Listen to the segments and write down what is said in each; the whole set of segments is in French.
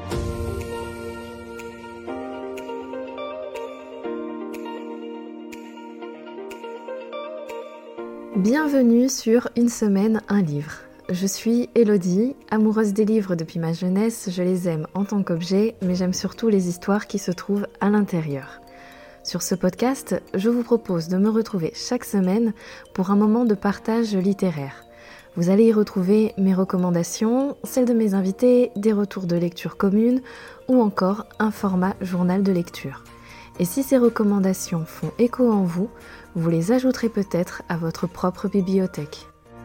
Bienvenue sur Une semaine, un livre. Je suis Elodie, amoureuse des livres depuis ma jeunesse, je les aime en tant qu'objet, mais j'aime surtout les histoires qui se trouvent à l'intérieur. Sur ce podcast, je vous propose de me retrouver chaque semaine pour un moment de partage littéraire. Vous allez y retrouver mes recommandations, celles de mes invités, des retours de lecture communes ou encore un format journal de lecture. Et si ces recommandations font écho en vous, vous les ajouterez peut-être à votre propre bibliothèque.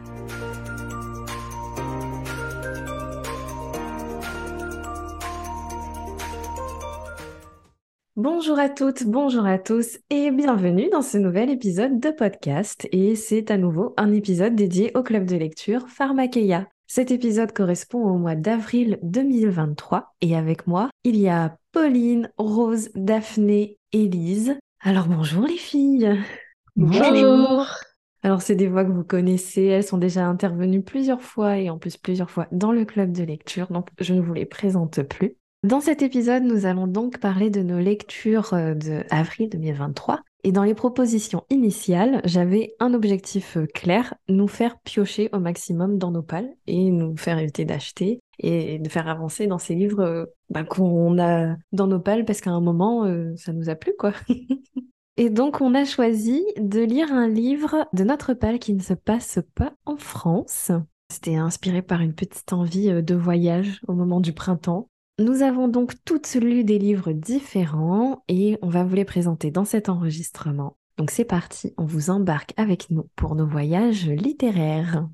Bonjour à toutes, bonjour à tous et bienvenue dans ce nouvel épisode de podcast. Et c'est à nouveau un épisode dédié au club de lecture Pharmakeia. Cet épisode correspond au mois d'avril 2023 et avec moi, il y a Pauline, Rose, Daphné et Lise. Alors bonjour les filles. Bonjour. Alors c'est des voix que vous connaissez, elles sont déjà intervenues plusieurs fois et en plus plusieurs fois dans le club de lecture, donc je ne vous les présente plus. Dans cet épisode, nous allons donc parler de nos lectures de avril 2023. Et dans les propositions initiales, j'avais un objectif clair, nous faire piocher au maximum dans nos pales et nous faire éviter d'acheter et de faire avancer dans ces livres qu'on a dans nos pales parce qu'à un moment, ça nous a plu quoi. Et donc, on a choisi de lire un livre de notre palle qui ne se passe pas en France. C'était inspiré par une petite envie de voyage au moment du printemps. Nous avons donc toutes lu des livres différents et on va vous les présenter dans cet enregistrement. Donc c'est parti, on vous embarque avec nous pour nos voyages littéraires.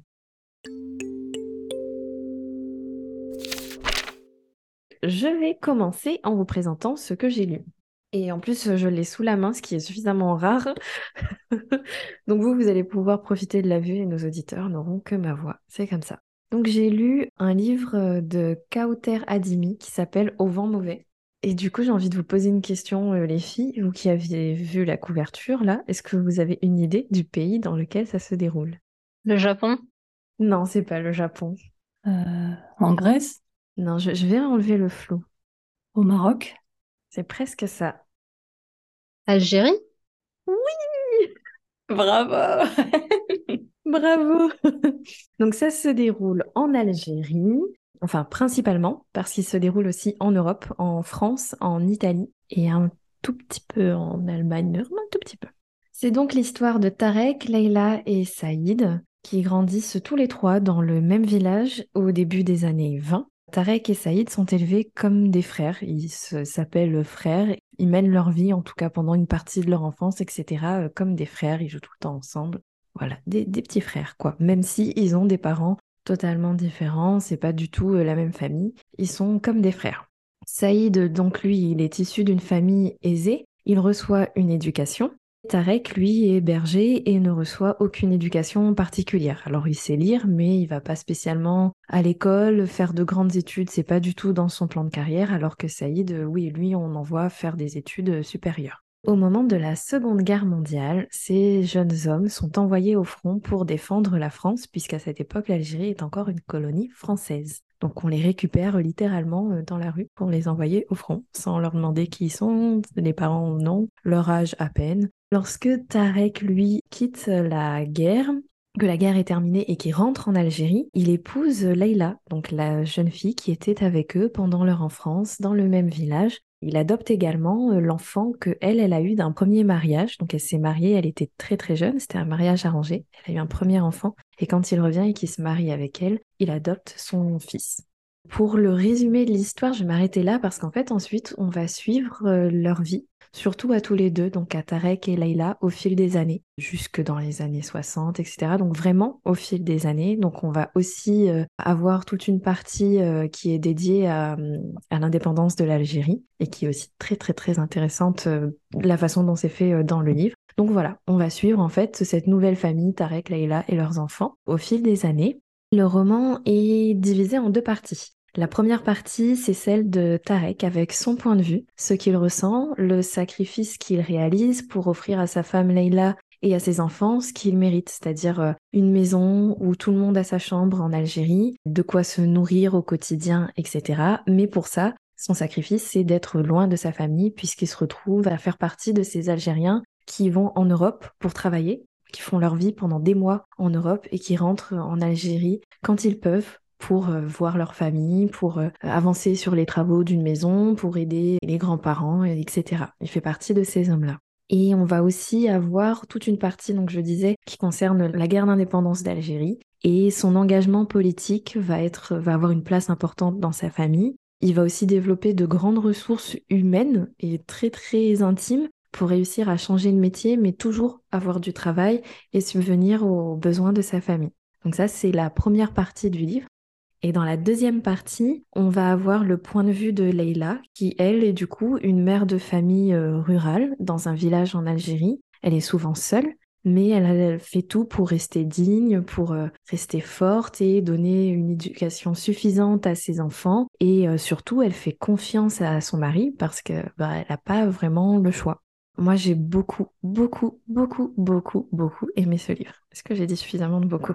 Je vais commencer en vous présentant ce que j'ai lu. Et en plus, je l'ai sous la main, ce qui est suffisamment rare. Donc vous allez pouvoir profiter de la vue et nos auditeurs n'auront que ma voix. C'est comme ça. Donc j'ai lu un livre de Kauter Adimi qui s'appelle Au vent mauvais. Et du coup, j'ai envie de vous poser une question, les filles, vous qui aviez vu la couverture là, est-ce que vous avez une idée du pays dans lequel ça se déroule? Le Japon? Non, c'est pas le Japon. En Grèce, Non, je vais enlever le flou. au Maroc. C'est presque ça. Algérie? Bravo! Bravo! Donc ça se déroule en Algérie, enfin principalement parce qu'il se déroule aussi en Europe, en France, en Italie et un tout petit peu en Allemagne, mais vraiment un tout petit peu. C'est donc l'histoire de Tarek, Leïla et Saïd qui grandissent tous les trois dans le même village au début des années 20. Tarek et Saïd sont élevés comme des frères, ils s'appellent frères, ils mènent leur vie en tout cas pendant une partie de leur enfance, etc. Comme des frères, ils jouent tout le temps ensemble. Voilà, des petits frères, quoi. Même si ils ont des parents totalement différents, c'est pas du tout la même famille. Ils sont comme des frères. Saïd, donc lui, il est issu d'une famille aisée. Il reçoit une éducation. Tarek, lui, est berger et ne reçoit aucune éducation particulière. Alors il sait lire, mais il va pas spécialement à l'école, faire de grandes études, c'est pas du tout dans son plan de carrière, alors que Saïd, oui, lui, on envoie faire des études supérieures. Au moment de la Seconde Guerre mondiale, ces jeunes hommes sont envoyés au front pour défendre la France, puisqu'à cette époque, l'Algérie est encore une colonie française. Donc on les récupère littéralement dans la rue pour les envoyer au front, sans leur demander qui ils sont, les parents non, leur âge à peine. Lorsque Tarek, lui, quitte la guerre, que la guerre est terminée et qu'il rentre en Algérie, il épouse Leïla, donc la jeune fille qui était avec eux pendant leur enfance dans le même village. Il adopte également l'enfant que elle a eu d'un premier mariage. Donc elle s'est mariée, elle était très très jeune, c'était un mariage arrangé. Elle a eu un premier enfant et quand il revient et qu'il se marie avec elle, il adopte son fils. Pour le résumé de l'histoire, je vais m'arrêter là parce qu'en fait ensuite on va suivre leur vie, surtout à tous les deux, donc à Tarek et Leïla au fil des années, jusque dans les années 60, etc. Donc vraiment au fil des années. Donc on va aussi avoir toute une partie qui est dédiée à l'indépendance de l'Algérie et qui est aussi très très très intéressante, la façon dont c'est fait dans le livre. Donc voilà, on va suivre en fait cette nouvelle famille, Tarek, Leïla et leurs enfants au fil des années. Le roman est divisé en deux parties. La première partie, c'est celle de Tarek avec son point de vue, ce qu'il ressent, le sacrifice qu'il réalise pour offrir à sa femme Leïla et à ses enfants ce qu'ils méritent, c'est-à-dire une maison où tout le monde a sa chambre en Algérie, de quoi se nourrir au quotidien, etc. Mais pour ça, Son sacrifice, c'est d'être loin de sa famille puisqu'il se retrouve à faire partie de ces Algériens qui vont en Europe pour travailler, qui font leur vie pendant des mois en Europe et qui rentrent en Algérie quand ils peuvent pour voir leur famille, pour avancer sur les travaux d'une maison, pour aider les grands-parents, etc. Il fait partie de ces hommes-là. Et on va aussi avoir toute une partie, donc je disais, qui concerne la guerre d'indépendance d'Algérie. Et son engagement politique va avoir une place importante dans sa famille. Il va aussi développer de grandes ressources humaines et très très intimes pour réussir à changer de métier, mais toujours avoir du travail et subvenir aux besoins de sa famille. Donc ça, c'est la première partie du livre. Et dans la deuxième partie, on va avoir le point de vue de Leïla, qui, elle, est du coup une mère de famille rurale dans un village en Algérie. Elle est souvent seule, mais elle fait tout pour rester digne, pour rester forte et donner une éducation suffisante à ses enfants. Et surtout, elle fait confiance à son mari parce que elle n'a pas vraiment le choix. Moi, j'ai beaucoup, beaucoup, beaucoup, beaucoup, beaucoup aimé ce livre. Est-ce que j'ai dit suffisamment de beaucoup?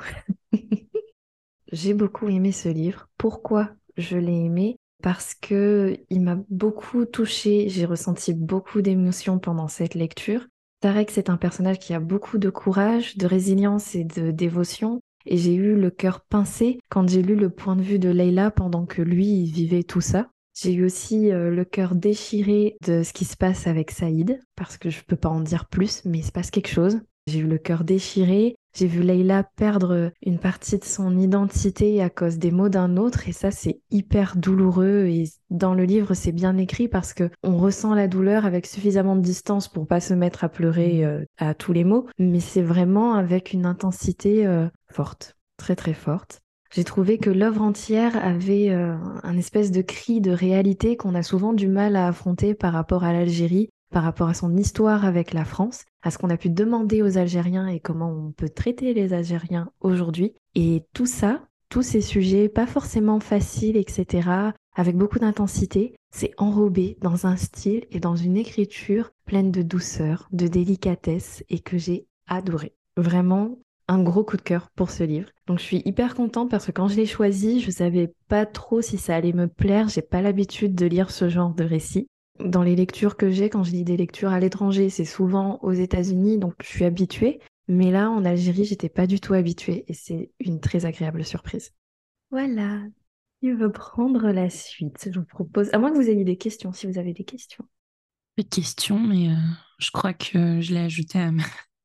J'ai beaucoup aimé ce livre. Pourquoi je l'ai aimé? Parce que il m'a beaucoup touchée. J'ai ressenti beaucoup d'émotions pendant cette lecture. Tarek, c'est un personnage qui a beaucoup de courage, de résilience et de dévotion. Et j'ai eu le cœur pincé quand j'ai lu le point de vue de Leïla pendant que lui, il vivait tout ça. J'ai eu aussi le cœur déchiré de ce qui se passe avec Saïd, parce que je peux pas en dire plus, mais il se passe quelque chose. J'ai eu le cœur déchiré. J'ai vu Leïla perdre une partie de son identité à cause des mots d'un autre et ça c'est hyper douloureux et dans le livre c'est bien écrit parce que on ressent la douleur avec suffisamment de distance pour pas se mettre à pleurer à tous les mots, mais c'est vraiment avec une intensité forte, très très forte. J'ai trouvé que l'œuvre entière avait un espèce de cri de réalité qu'on a souvent du mal à affronter par rapport à l'Algérie, par rapport à son histoire avec la France, à ce qu'on a pu demander aux Algériens et comment on peut traiter les Algériens aujourd'hui. Et tout ça, tous ces sujets, pas forcément faciles, etc., avec beaucoup d'intensité, c'est enrobé dans un style et dans une écriture pleine de douceur, de délicatesse et que j'ai adoré. Vraiment, un gros coup de cœur pour ce livre. Donc je suis hyper contente parce que quand je l'ai choisi, je savais pas trop si ça allait me plaire. J'ai pas l'habitude de lire ce genre de récit. Dans les lectures que j'ai, quand je lis des lectures à l'étranger, c'est souvent aux États-Unis, donc je suis habituée. Mais là, en Algérie, j'étais pas du tout habituée et c'est une très agréable surprise. Voilà. Qui veut prendre la suite? Je vous propose, à moins que vous ayez des questions, si vous avez des questions. Pas de question, mais je crois que je l'ai ajouté à ma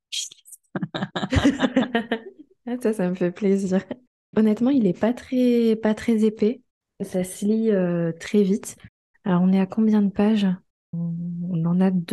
Ah, ça me fait plaisir. Honnêtement, il est pas très épais. Ça se lit très vite. Alors, on est à combien de pages? On en a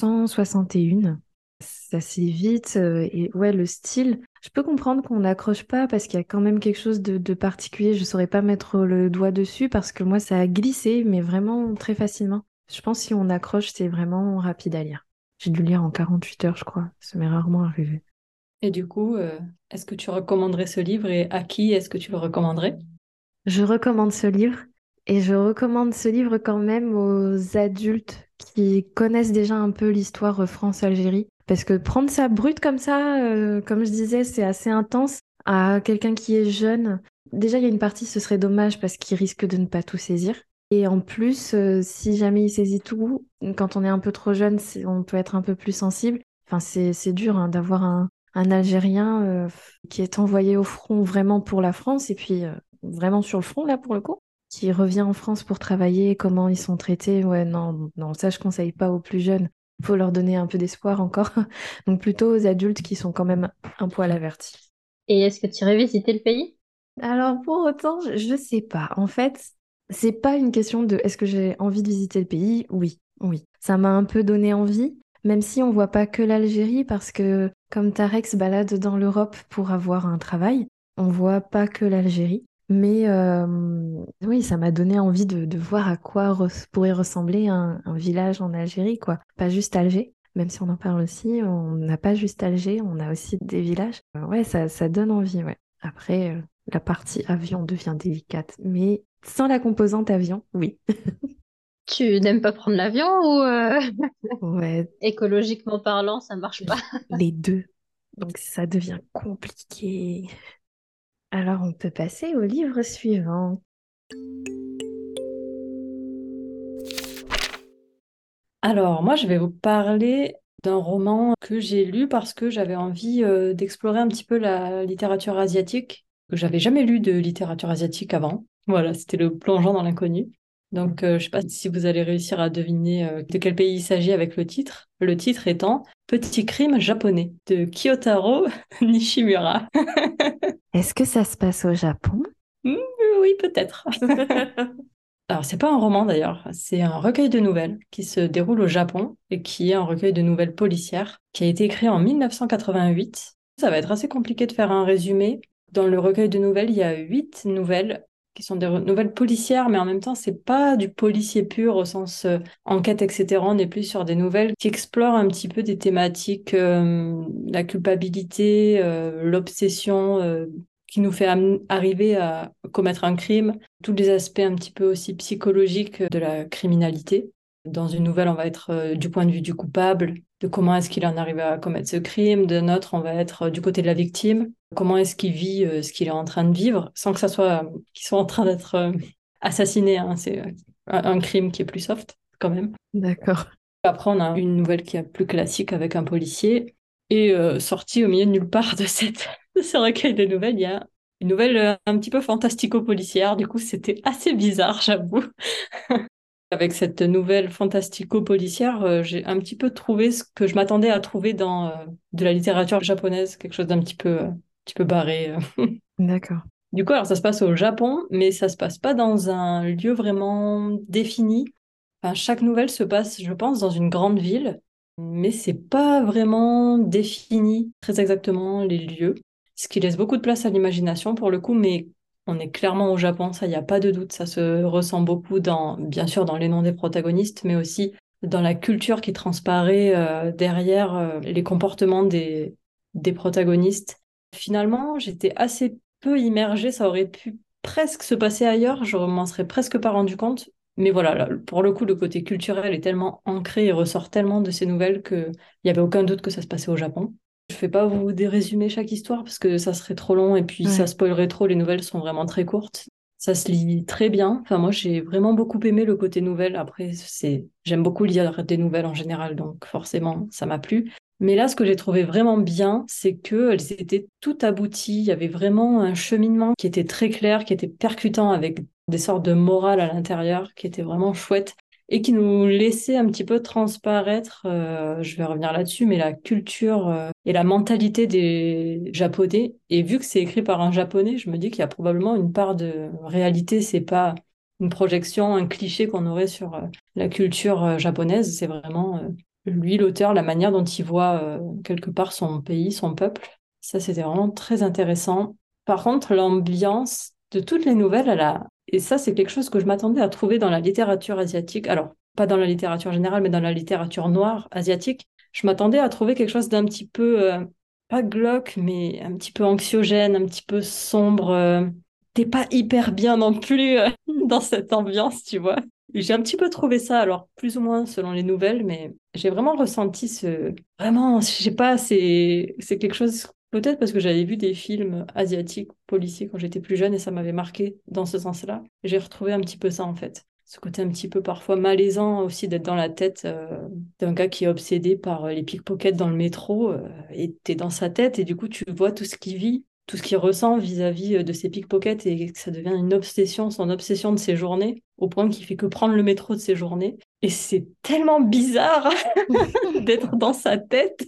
261. Ça se lit vite. Et ouais, le style, je peux comprendre qu'on n'accroche pas parce qu'il y a quand même quelque chose de particulier. Je saurais pas mettre le doigt dessus parce que moi, ça a glissé, mais vraiment très facilement. Je pense que si on accroche, c'est vraiment rapide à lire. J'ai dû le lire en 48 heures, je crois. Ça m'est rarement arrivé. Et du coup, est-ce que tu recommanderais ce livre et à qui est-ce que tu le recommanderais? Je recommande ce livre et je recommande ce livre quand même aux adultes qui connaissent déjà un peu l'histoire France-Algérie. Parce que prendre ça brut comme ça, comme je disais, c'est assez intense. À quelqu'un qui est jeune, déjà il y a une partie, ce serait dommage parce qu'il risque de ne pas tout saisir. Et en plus, si jamais il saisit tout, quand on est un peu trop jeune, on peut être un peu plus sensible. Enfin, c'est dur hein, d'avoir un Algérien qui est envoyé au front vraiment pour la France et puis vraiment sur le front là pour le coup, qui revient en France pour travailler, comment ils sont traités. Ouais, non, non, ça je conseille pas aux plus jeunes. Il faut leur donner un peu d'espoir encore. Donc plutôt aux adultes qui sont quand même un poil avertis. Et est-ce que tu irais visiter le pays? Alors pour autant, je sais pas. En fait, c'est pas une question de est-ce que j'ai envie de visiter le pays? Oui, oui. Ça m'a un peu donné envie, même si on voit pas que l'Algérie, parce que comme Tarek se balade dans l'Europe pour avoir un travail, on voit pas que l'Algérie. Mais oui, ça m'a donné envie de voir à quoi pourrait ressembler un village en Algérie, quoi. Pas juste Alger, même si on en parle aussi, on n'a pas juste Alger, on a aussi des villages. Ouais, ça donne envie, ouais. Après, la partie avion devient délicate, mais sans la composante avion, oui. Tu n'aimes pas prendre l'avion ou Ouais, écologiquement parlant, ça marche pas? les deux. Donc ça devient compliqué. Alors on peut passer au livre suivant. Alors, moi, je vais vous parler d'un roman que j'ai lu parce que j'avais envie d'explorer un petit peu la littérature asiatique, que j'avais jamais lu de littérature asiatique avant. Voilà, c'était le plongeon dans l'inconnu. Donc, je ne sais pas si vous allez réussir à deviner de quel pays il s'agit avec le titre. Le titre étant Petit crime japonais de Kyotaro Nishimura. Est-ce que ça se passe au Japon? Hmm, oui, peut-être. Alors, c'est pas un roman d'ailleurs, c'est un recueil de nouvelles qui se déroule au Japon et qui est un recueil de nouvelles policières qui a été écrit en 1988. Ça va être assez compliqué de faire un résumé. Dans le recueil de nouvelles, il y a 8 nouvelles qui sont des nouvelles policières, mais en même temps, c'est pas du policier pur au sens enquête, etc. On est plus sur des nouvelles qui explorent un petit peu des thématiques, la culpabilité, l'obsession, qui nous fait arriver à commettre un crime, tous les aspects un petit peu aussi psychologiques de la criminalité. Dans une nouvelle, on va être du point de vue du coupable, de comment est-ce qu'il en arrive à commettre ce crime. D'un autre, on va être du côté de la victime, comment est-ce qu'il vit ce qu'il est en train de vivre, sans que ça soit qu'il soit en train d'être assassiné, hein. C'est un crime qui est plus soft quand même. D'accord. Après, on a une nouvelle qui est plus classique avec un policier. Et sortie au milieu de nulle part de ce recueil de nouvelles, il y a une nouvelle un petit peu fantastico-policière. Du coup, c'était assez bizarre, j'avoue. Avec cette nouvelle fantastico-policière, j'ai un petit peu trouvé ce que je m'attendais à trouver dans de la littérature japonaise, quelque chose d'un petit peu barré. D'accord. Du coup, alors ça se passe au Japon, mais ça se passe pas dans un lieu vraiment défini. Enfin, chaque nouvelle se passe, je pense, dans une grande ville, mais c'est pas vraiment défini très exactement les lieux, ce qui laisse beaucoup de place à l'imagination pour le coup, mais on est clairement au Japon, ça, il n'y a pas de doute, ça se ressent beaucoup dans, bien sûr, dans les noms des protagonistes, mais aussi dans la culture qui transparaît derrière les comportements des protagonistes. Finalement, j'étais assez peu immergée, ça aurait pu presque se passer ailleurs, je m'en serais presque pas rendu compte. Mais voilà, là, pour le coup, le côté culturel est tellement ancré et ressort tellement de ces nouvelles qu'il n'y avait aucun doute que ça se passait au Japon. Je ne fais pas vous dérésumer chaque histoire parce que ça serait trop long et puis ça Ouais. spoilerait trop, les nouvelles sont vraiment très courtes. Ça se lit très bien. Enfin, moi, j'ai vraiment beaucoup aimé le côté nouvelle. Après, j'aime beaucoup lire des nouvelles en général, donc forcément, ça m'a plu. Mais là, ce que j'ai trouvé vraiment bien, c'est qu'elles étaient toutes abouties. Il y avait vraiment un cheminement qui était très clair, qui était percutant avec des sortes de morale à l'intérieur, qui était vraiment chouette et qui nous laissait un petit peu transparaître, je vais revenir là-dessus, mais la culture et la mentalité des Japonais. Et vu que c'est écrit par un Japonais, je me dis qu'il y a probablement une part de réalité. C'est pas une projection, un cliché qu'on aurait sur la culture japonaise. C'est vraiment lui, l'auteur, la manière dont il voit quelque part son pays, son peuple. Ça, c'était vraiment très intéressant. Par contre, l'ambiance de toutes les nouvelles, et ça, c'est quelque chose que je m'attendais à trouver dans la littérature asiatique. Alors, pas dans la littérature générale, mais dans la littérature noire asiatique. Je m'attendais à trouver quelque chose d'un petit peu, pas glauque, mais un petit peu anxiogène, un petit peu sombre. T'es pas hyper bien non plus dans cette ambiance, tu vois. J'ai un petit peu trouvé ça, alors plus ou moins selon les nouvelles, mais j'ai vraiment ressenti ce... Vraiment, je sais pas, c'est quelque chose... Peut-être parce que j'avais vu des films asiatiques, policiers quand j'étais plus jeune et ça m'avait marqué dans ce sens-là. J'ai retrouvé un petit peu ça en fait. Ce côté un petit peu parfois malaisant aussi d'être dans la tête d'un gars qui est obsédé par les pickpockets dans le métro et t'es dans sa tête et du coup tu vois tout ce qu'il vit, tout ce qu'il ressent vis-à-vis de ses pickpockets et que ça devient une obsession, son obsession de ses journées, au point qu'il fait que prendre le métro de ses journées. Et c'est tellement bizarre d'être dans sa tête.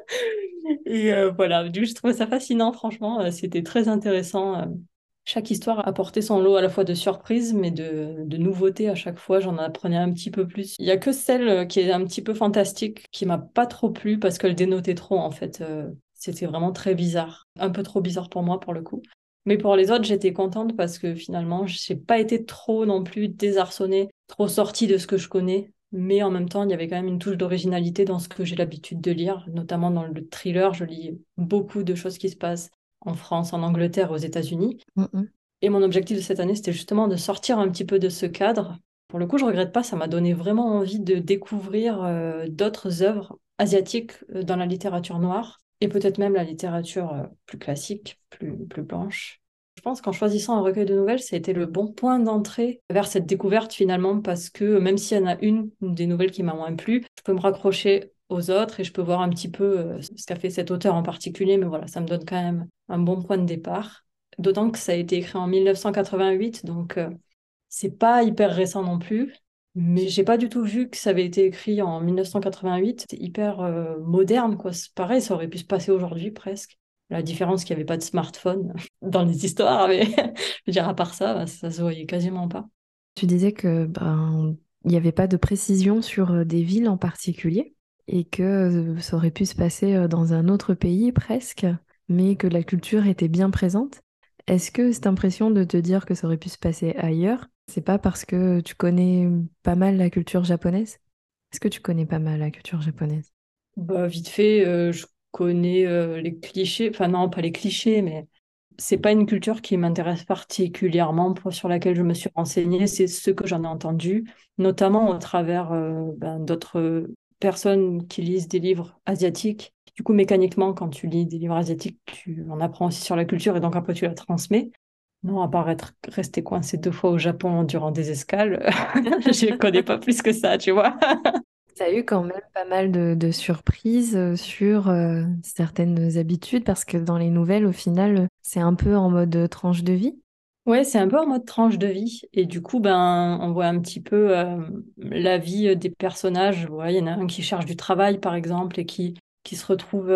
Et voilà, du coup, je trouvais ça fascinant, franchement. C'était très intéressant. Chaque histoire apportait son lot à la fois de surprises, mais de nouveautés à chaque fois. J'en apprenais un petit peu plus. Il y a que celle qui est un petit peu fantastique, qui m'a pas trop plu parce qu'elle dénotait trop, en fait. C'était vraiment très bizarre. Un peu trop bizarre pour moi, pour le coup. Mais pour les autres, j'étais contente parce que finalement, j'ai pas été trop non plus désarçonnée, trop sortie de ce que je connais. Mais en même temps, il y avait quand même une touche d'originalité dans ce que j'ai l'habitude de lire, notamment dans le thriller. Je lis beaucoup de choses qui se passent en France, en Angleterre, aux États-Unis. Mhm. Et mon objectif de cette année, c'était justement de sortir un petit peu de ce cadre. Pour le coup, je regrette pas, ça m'a donné vraiment envie de découvrir d'autres œuvres asiatiques dans la littérature noire et peut-être même la littérature plus classique, plus blanche. Je pense qu'en choisissant un recueil de nouvelles, ça a été le bon point d'entrée vers cette découverte finalement, parce que même s'il y en a une des nouvelles qui m'a moins plu, je peux me raccrocher aux autres et je peux voir un petit peu ce qu'a fait cet auteur en particulier, mais voilà, ça me donne quand même un bon point de départ. D'autant que ça a été écrit en 1988, donc c'est pas hyper récent non plus. Mais j'ai pas du tout vu que ça avait été écrit en 1988. C'était hyper moderne, quoi. C'est pareil, ça aurait pu se passer aujourd'hui presque. La différence, c'est qu'il n'y avait pas de smartphone dans les histoires, mais je veux dire, à part ça, bah, ça se voyait quasiment pas. Tu disais que il n'y avait pas de précision sur des villes en particulier et que ça aurait pu se passer dans un autre pays presque, mais que la culture était bien présente. Est-ce que cette impression de te dire que ça aurait pu se passer ailleurs, c'est pas parce que tu connais pas mal la culture japonaise? Est-ce que tu connais pas mal la culture japonaise? Bah, vite fait, je connais les clichés, enfin non, pas les clichés, mais c'est pas une culture qui m'intéresse particulièrement, sur laquelle je me suis renseignée, c'est ce que j'en ai entendu, notamment au travers d'autres personnes qui lisent des livres asiatiques. Du coup, mécaniquement, quand tu lis des livres asiatiques, tu en apprends aussi sur la culture et donc après tu la transmets. Non, à part être resté coincé 2 fois au Japon durant des escales, je ne connais pas plus que ça, tu vois. Ça a eu quand même pas mal de surprises sur certaines habitudes parce que dans les nouvelles, au final, c'est un peu en mode tranche de vie. Ouais, c'est un peu en mode tranche de vie. Et du coup, ben, on voit un petit peu la vie des personnages. Ouais, il y en a un qui cherche du travail, par exemple, et qui se retrouve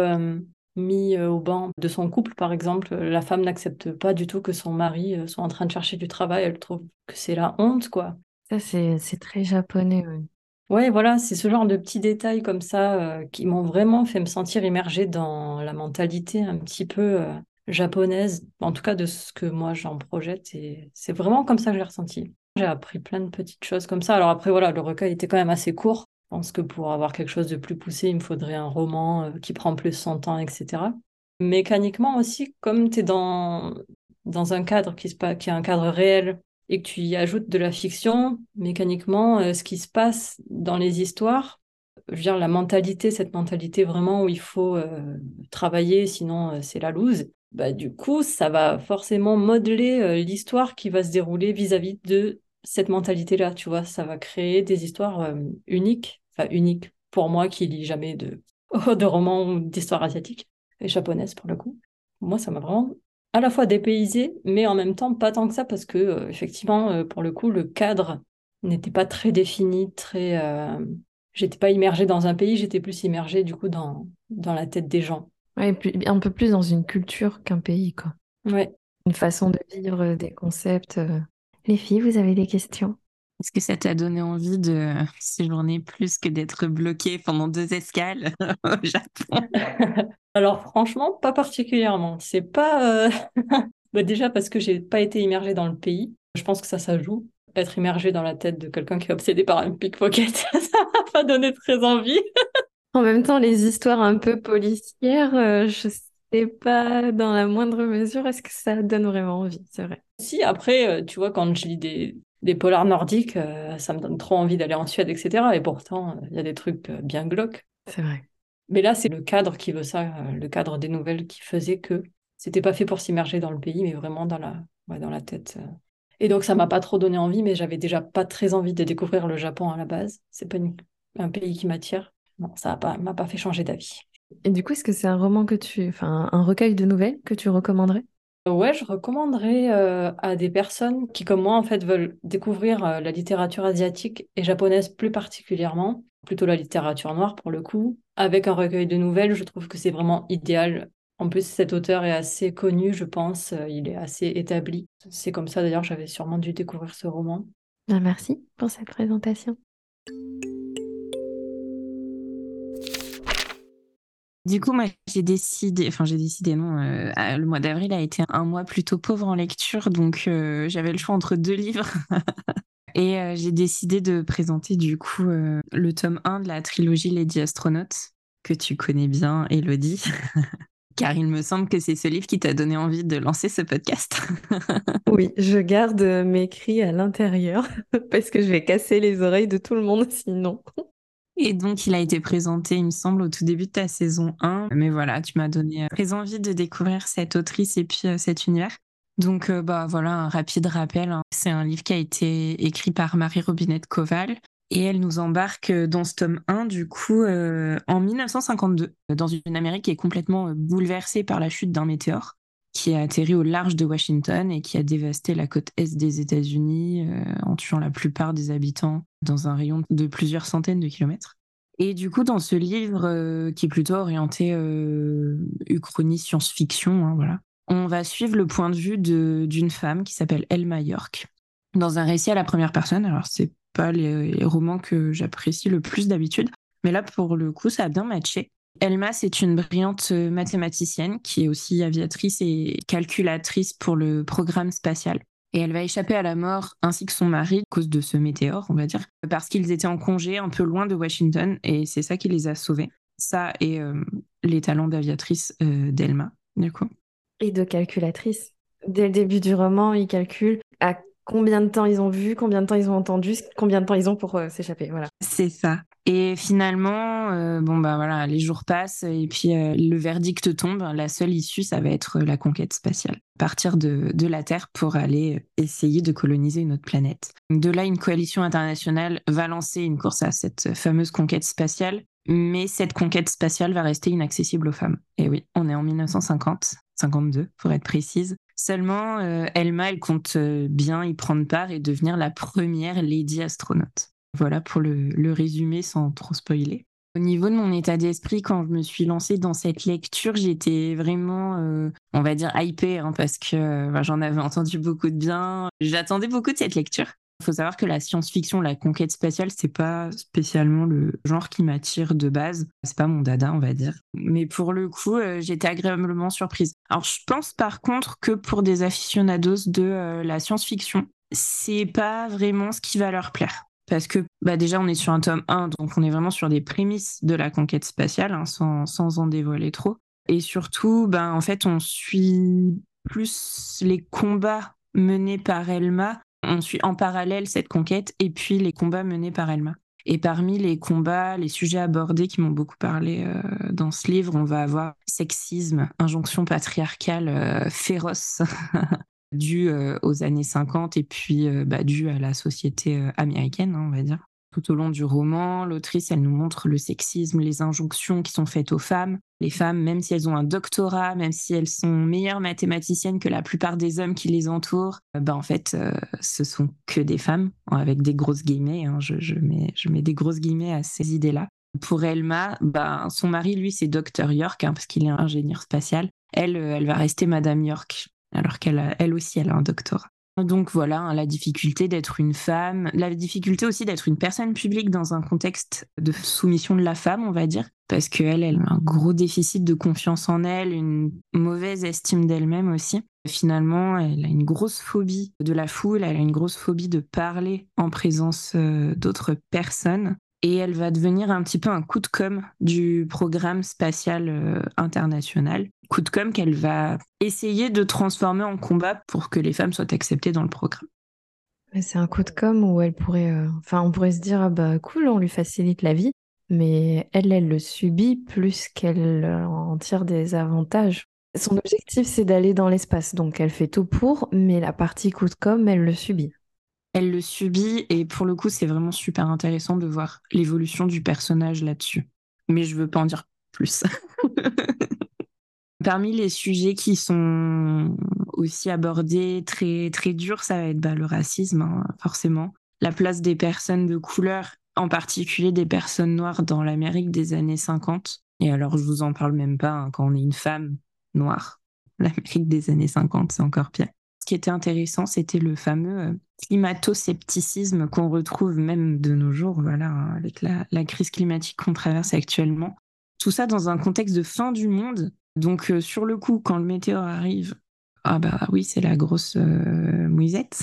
mis au banc de son couple, par exemple. La femme n'accepte pas du tout que son mari soit en train de chercher du travail. Elle trouve que c'est la honte, quoi. Ça, c'est très japonais, ouais. Ouais, voilà, c'est ce genre de petits détails comme ça qui m'ont vraiment fait me sentir immergée dans la mentalité un petit peu japonaise, en tout cas de ce que moi j'en projette, et c'est vraiment comme ça que je l'ai ressenti. J'ai appris plein de petites choses comme ça. Alors après, voilà, le recueil était quand même assez court. Je pense que pour avoir quelque chose de plus poussé, il me faudrait un roman qui prend plus son temps, etc. Mécaniquement aussi, comme tu es dans un cadre qui est un cadre réel, et que tu y ajoutes de la fiction, mécaniquement, ce qui se passe dans les histoires, je veux dire, cette mentalité vraiment où il faut travailler, sinon c'est la loose, bah, du coup, ça va forcément modeler l'histoire qui va se dérouler vis-à-vis de cette mentalité-là, tu vois. Ça va créer des histoires uniques, enfin uniques pour moi qui lis jamais de romans ou d'histoires asiatiques et japonaises pour le coup. Moi, ça m'a vraiment à la fois dépaysé, mais en même temps pas tant que ça, parce que effectivement, pour le coup, le cadre n'était pas très défini, j'étais pas immergée dans un pays, j'étais plus immergée du coup dans la tête des gens. Ouais, un peu plus dans une culture qu'un pays, quoi. Ouais. Une façon de vivre, des concepts. Les filles, vous avez des questions? Est-ce que ça t'a donné envie de séjourner plus que d'être bloqué pendant 2 escales au Japon? Alors franchement, pas particulièrement. C'est pas bah, déjà parce que j'ai pas été immergée dans le pays. Je pense que ça joue. Être immergée dans la tête de quelqu'un qui est obsédé par un pickpocket, ça m'a pas donné très envie. En même temps, les histoires un peu policières, je sais pas dans la moindre mesure, est-ce que ça donne vraiment envie, c'est vrai. Si, après, tu vois, quand je lis des polars nordiques, ça me donne trop envie d'aller en Suède, etc. Et pourtant, il y a des trucs bien glauques. C'est vrai. Mais là, c'est le cadre qui veut ça, le cadre des nouvelles qui faisait que c'était pas fait pour s'immerger dans le pays, mais vraiment ouais, dans la tête. Et donc, ça m'a pas trop donné envie, mais j'avais déjà pas très envie de découvrir le Japon à la base. C'est pas un pays qui m'attire. Non, m'a pas fait changer d'avis. Et du coup, est-ce que c'est un roman enfin, un recueil de nouvelles que tu recommanderais? Ouais, je recommanderais à des personnes qui, comme moi, en fait, veulent découvrir la littérature asiatique et japonaise plus particulièrement, plutôt la littérature noire pour le coup. Avec un recueil de nouvelles, je trouve que c'est vraiment idéal. En plus, cet auteur est assez connu, je pense, il est assez établi. C'est comme ça d'ailleurs, j'avais sûrement dû découvrir ce roman. Ah, merci pour cette présentation. Du coup, moi, j'ai décidé, non, le mois d'avril a été un mois plutôt pauvre en lecture, donc j'avais le choix entre 2 livres. Et j'ai décidé de présenter du coup le tome 1 de la trilogie Lady Astronaute, que tu connais bien, Élodie, car il me semble que c'est ce livre qui t'a donné envie de lancer ce podcast. Oui, je garde mes cris à l'intérieur parce que je vais casser les oreilles de tout le monde sinon. Et donc, il a été présenté, il me semble, au tout début de ta saison 1. Mais voilà, tu m'as donné très envie de découvrir cette autrice et puis cet univers. Donc, voilà, un rapide rappel, hein. C'est un livre qui a été écrit par Marie Robinette Kowal et elle nous embarque dans ce tome 1, du coup, en 1952, dans une Amérique qui est complètement bouleversée par la chute d'un météore qui a atterri au large de Washington et qui a dévasté la côte est des États-Unis en tuant la plupart des habitants dans un rayon de plusieurs centaines de kilomètres. Et du coup, dans ce livre qui est plutôt orienté uchronie science-fiction, hein, voilà, on va suivre le point de vue d'une femme qui s'appelle Elma York, dans un récit à la première personne. Alors, c'est pas les romans que j'apprécie le plus d'habitude, mais là, pour le coup, ça a bien matché. Elma, c'est une brillante mathématicienne qui est aussi aviatrice et calculatrice pour le programme spatial. Et elle va échapper à la mort ainsi que son mari à cause de ce météore, on va dire, parce qu'ils étaient en congé un peu loin de Washington et c'est ça qui les a sauvés. Ça et les talents d'aviatrice d'Elma, du coup. Et de calculatrice. Dès le début du roman, ils calculent à combien de temps ils ont vu, combien de temps ils ont entendu, combien de temps ils ont pour s'échapper. Voilà. C'est ça. Et finalement, voilà, les jours passent et puis le verdict tombe. La seule issue, ça va être la conquête spatiale. Partir de la Terre pour aller essayer de coloniser une autre planète. De là, une coalition internationale va lancer une course à cette fameuse conquête spatiale. Mais cette conquête spatiale va rester inaccessible aux femmes. Et oui, on est en 1950, 52 pour être précise. Seulement, Elma, elle compte bien y prendre part et devenir la première lady astronaute. Voilà pour le résumé sans trop spoiler. Au niveau de mon état d'esprit, quand je me suis lancée dans cette lecture, j'étais vraiment, on va dire, hypée, hein, parce que j'en avais entendu beaucoup de bien. J'attendais beaucoup de cette lecture. Il faut savoir que la science-fiction, la conquête spatiale, c'est pas spécialement le genre qui m'attire de base. C'est pas mon dada, on va dire. Mais pour le coup, j'étais agréablement surprise. Alors, je pense par contre que pour des aficionados de la science-fiction, c'est pas vraiment ce qui va leur plaire. Parce que déjà, on est sur un tome 1, donc on est vraiment sur des prémices de la conquête spatiale, hein, sans en dévoiler trop. Et surtout, en fait, on suit plus les combats menés par Elma. On suit en parallèle cette conquête et puis les combats menés par Elma. Et parmi les combats, les sujets abordés qui m'ont beaucoup parlé dans ce livre, on va avoir sexisme, injonction patriarcale féroce due aux années 50 et puis due à la société américaine, hein, on va dire. Tout au long du roman, l'autrice, elle nous montre le sexisme, les injonctions qui sont faites aux femmes. Les femmes, même si elles ont un doctorat, même si elles sont meilleures mathématiciennes que la plupart des hommes qui les entourent, en fait, ce sont que des femmes, avec des grosses guillemets. Hein, je mets des grosses guillemets à ces idées-là. Pour Elma, son mari, lui, c'est Dr York, hein, parce qu'il est ingénieur spatial. Elle va rester Madame York, alors qu'elle aussi, elle a un doctorat. Donc voilà, hein, la difficulté d'être une femme, la difficulté aussi d'être une personne publique dans un contexte de soumission de la femme, on va dire, parce qu'elle a un gros déficit de confiance en elle, une mauvaise estime d'elle-même aussi. Finalement, elle a une grosse phobie de la foule, elle a une grosse phobie de parler en présence d'autres personnes. Et elle va devenir un petit peu un coup de com' du programme spatial international. Coup de com' qu'elle va essayer de transformer en combat pour que les femmes soient acceptées dans le programme. Mais c'est un coup de com' où elle pourrait, on pourrait se dire, cool, on lui facilite la vie, mais elle le subit plus qu'elle en tire des avantages. Son objectif, c'est d'aller dans l'espace, donc elle fait tout pour, mais la partie coup de com', elle le subit. Elle le subit et pour le coup, c'est vraiment super intéressant de voir l'évolution du personnage là-dessus. Mais je veux pas en dire plus. Parmi les sujets qui sont aussi abordés très, très durs, ça va être le racisme, hein, forcément. La place des personnes de couleur, en particulier des personnes noires dans l'Amérique des années 50. Et alors, je vous en parle même pas, hein, quand on est une femme noire. L'Amérique des années 50, c'est encore pire. Ce qui était intéressant, c'était le fameux climato-scepticisme qu'on retrouve même de nos jours, voilà, hein, avec la crise climatique qu'on traverse actuellement. Tout ça dans un contexte de fin du monde. Donc, sur le coup, quand le météore arrive, oui, c'est la grosse mouisette.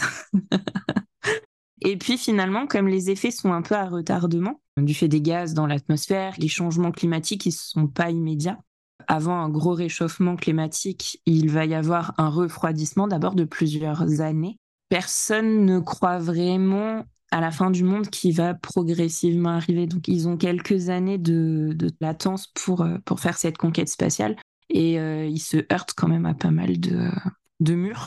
Et puis finalement, comme les effets sont un peu à retardement, du fait des gaz dans l'atmosphère, les changements climatiques, ils ne sont pas immédiats. Avant un gros réchauffement climatique, il va y avoir un refroidissement d'abord de plusieurs années. Personne ne croit vraiment à la fin du monde qui va progressivement arriver. Donc, ils ont quelques années de latence pour faire cette conquête spatiale. Et ils se heurtent quand même à pas mal de murs.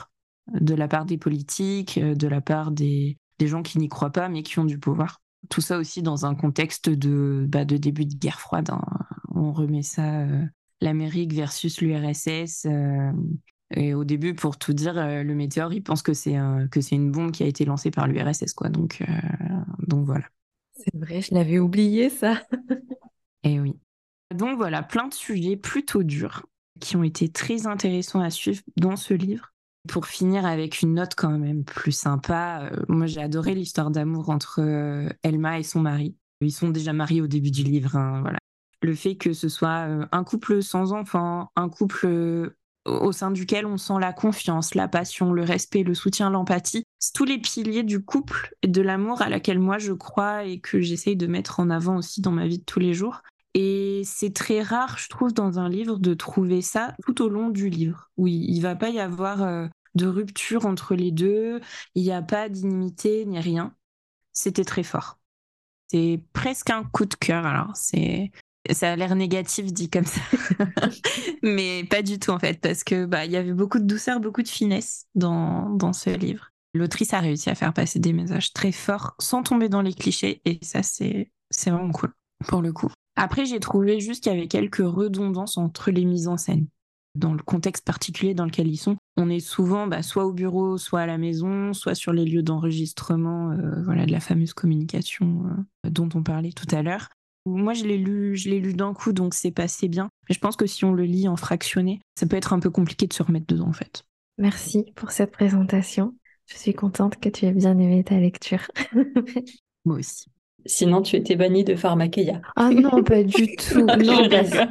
de la part des politiques, de la part des gens qui n'y croient pas, mais qui ont du pouvoir. Tout ça aussi dans un contexte de début de guerre froide, hein. On remet ça, l'Amérique versus l'URSS. Et au début, pour tout dire, le météore, il pense que c'est une bombe qui a été lancée par l'URSS, quoi. Donc voilà. C'est vrai, je l'avais oublié ça. Et oui. Donc voilà, plein de sujets plutôt durs qui ont été très intéressants à suivre dans ce livre. Pour finir avec une note quand même plus sympa, moi j'ai adoré l'histoire d'amour entre Elma et son mari. Ils sont déjà mariés au début du livre, hein, voilà. Le fait que ce soit un couple sans enfants, un couple au sein duquel on sent la confiance, la passion, le respect, le soutien, l'empathie, c'est tous les piliers du couple et de l'amour à laquelle moi je crois et que j'essaye de mettre en avant aussi dans ma vie de tous les jours. Et c'est très rare, je trouve, dans un livre de trouver ça tout au long du livre. Oui, il va pas y avoir de rupture entre les deux, il n'y a pas d'inimité ni rien. C'était très fort. C'est presque un coup de cœur, alors ça a l'air négatif dit comme ça, mais pas du tout en fait, parce que il y avait beaucoup de douceur, beaucoup de finesse dans ce livre. L'autrice a réussi à faire passer des messages très forts sans tomber dans les clichés, et ça c'est vraiment cool pour le coup. Après, j'ai trouvé juste qu'il y avait quelques redondances entre les mises en scène. Dans le contexte particulier dans lequel ils sont, on est souvent soit au bureau, soit à la maison, soit sur les lieux d'enregistrement, de la fameuse communication dont on parlait tout à l'heure. Moi, je l'ai lu d'un coup, donc c'est passé bien. Mais je pense que si on le lit en fractionné, ça peut être un peu compliqué de se remettre dedans, en fait. Merci pour cette présentation. Je suis contente que tu aies bien aimé ta lecture. Moi aussi. Sinon, tu étais bannie de Pharmakeia. Ah non, pas du tout. Non, Je rigole.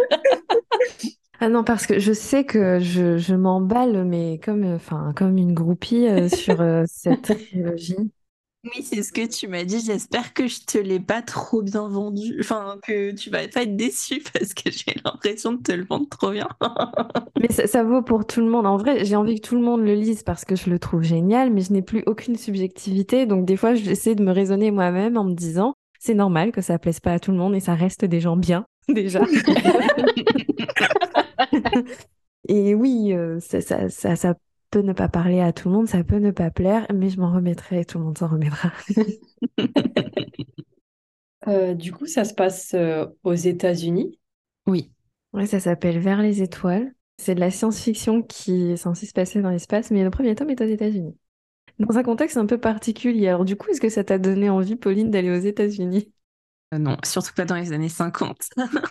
Ah non, parce que je sais que je m'emballe, mais comme une groupie sur cette trilogie. Oui, c'est ce que tu m'as dit. J'espère que je te l'ai pas trop bien vendu. Enfin, que tu vas pas être déçu parce que j'ai l'impression de te le vendre trop bien. Mais ça vaut pour tout le monde. En vrai, j'ai envie que tout le monde le lise parce que je le trouve génial, mais je n'ai plus aucune subjectivité. Donc des fois, j'essaie de me raisonner moi-même en me disant, c'est normal que ça plaise pas à tout le monde et ça reste des gens bien, déjà. Et oui, ça peut ne pas parler à tout le monde, ça peut ne pas plaire, mais je m'en remettrai et tout le monde s'en remettra. Du coup, ça se passe aux États-Unis. Oui. Ouais, ça s'appelle Vers les étoiles. C'est de la science-fiction qui est censée se passer dans l'espace, mais le premier tome est aux États-Unis. Dans un contexte un peu particulier. Alors du coup, est-ce que ça t'a donné envie, Pauline, d'aller aux États-Unis? Non, surtout pas dans les années 50.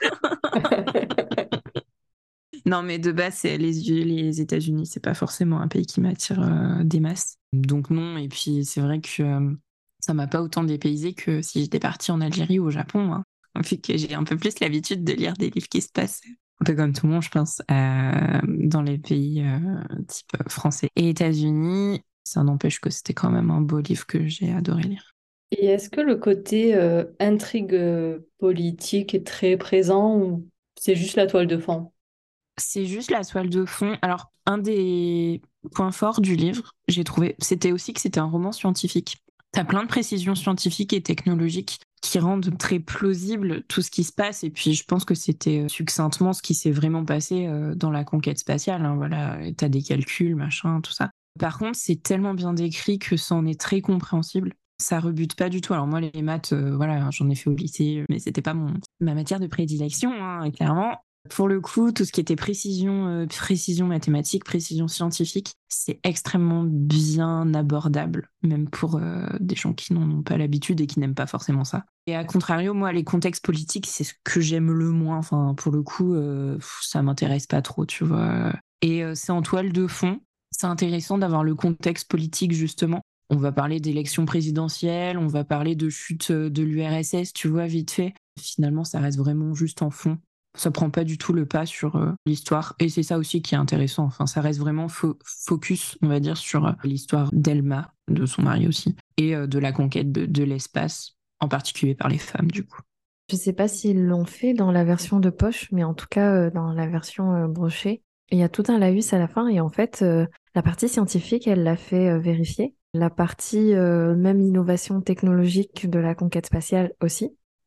Non, mais de base, les États-Unis, c'est pas forcément un pays qui m'attire des masses. Donc non, et puis c'est vrai que ça m'a pas autant dépaysé que si j'étais partie en Algérie ou au Japon, hein. Vu que j'ai un peu plus l'habitude de lire des livres qui se passent un peu comme tout le monde, je pense, dans les pays type français et États-Unis. Ça n'empêche que c'était quand même un beau livre que j'ai adoré lire. Et est-ce que le côté intrigue politique est très présent ou c'est juste la toile de fond? C'est juste la toile de fond. Alors, un des points forts du livre, j'ai trouvé, c'était aussi que c'était un roman scientifique. T'as plein de précisions scientifiques et technologiques qui rendent très plausible tout ce qui se passe. Et puis, je pense que c'était succinctement ce qui s'est vraiment passé dans la conquête spatiale, hein, voilà, t'as des calculs, machin, tout ça. Par contre, c'est tellement bien décrit que ça en est très compréhensible. Ça rebute pas du tout. Alors moi, les maths, voilà, j'en ai fait au lycée, mais c'était pas ma matière de prédilection, hein, clairement. Pour le coup, tout ce qui était précision mathématique, précision scientifique, c'est extrêmement bien abordable, même pour des gens qui n'en ont pas l'habitude et qui n'aiment pas forcément ça. Et à contrario, moi, les contextes politiques, c'est ce que j'aime le moins. Enfin, pour le coup, ça m'intéresse pas trop, tu vois. Et c'est en toile de fond. C'est intéressant d'avoir le contexte politique, justement. On va parler d'élections présidentielles, on va parler de chute de l'URSS, tu vois, vite fait. Finalement, ça reste vraiment juste en fond. Ça prend pas du tout le pas sur l'histoire. Et c'est ça aussi qui est intéressant. Enfin, ça reste vraiment focus, on va dire, sur l'histoire d'Elma, de son mari aussi, et de la conquête de l'espace, en particulier par les femmes, du coup. Je sais pas s'ils l'ont fait dans la version de poche, mais en tout cas dans la version brochée. Il y a tout un laïus à la fin et en fait, la partie scientifique, elle l'a fait vérifier. La partie même innovation technologique de la conquête spatiale aussi.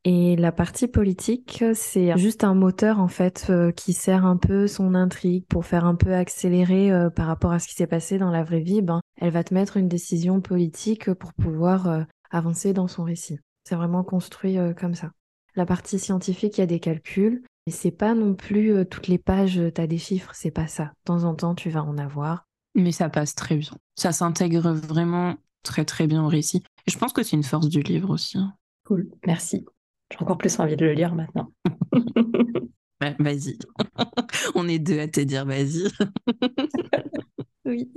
Et la partie politique, c'est juste un moteur en fait qui sert un peu son intrigue pour faire un peu accélérer par rapport à ce qui s'est passé dans la vraie vie. Ben, elle va te mettre une décision politique pour pouvoir avancer dans son récit. C'est vraiment construit comme ça. La partie scientifique, il y a des calculs, mais c'est pas non plus toutes les pages, t'as des chiffres, c'est pas ça. De temps en temps, tu vas en avoir. Mais ça passe très bien. Ça s'intègre vraiment très très bien au récit. Et je pense que c'est une force du livre aussi. Cool, merci. J'ai encore plus envie de le lire maintenant. Ouais, vas-y. On est deux à te dire vas-y. Oui.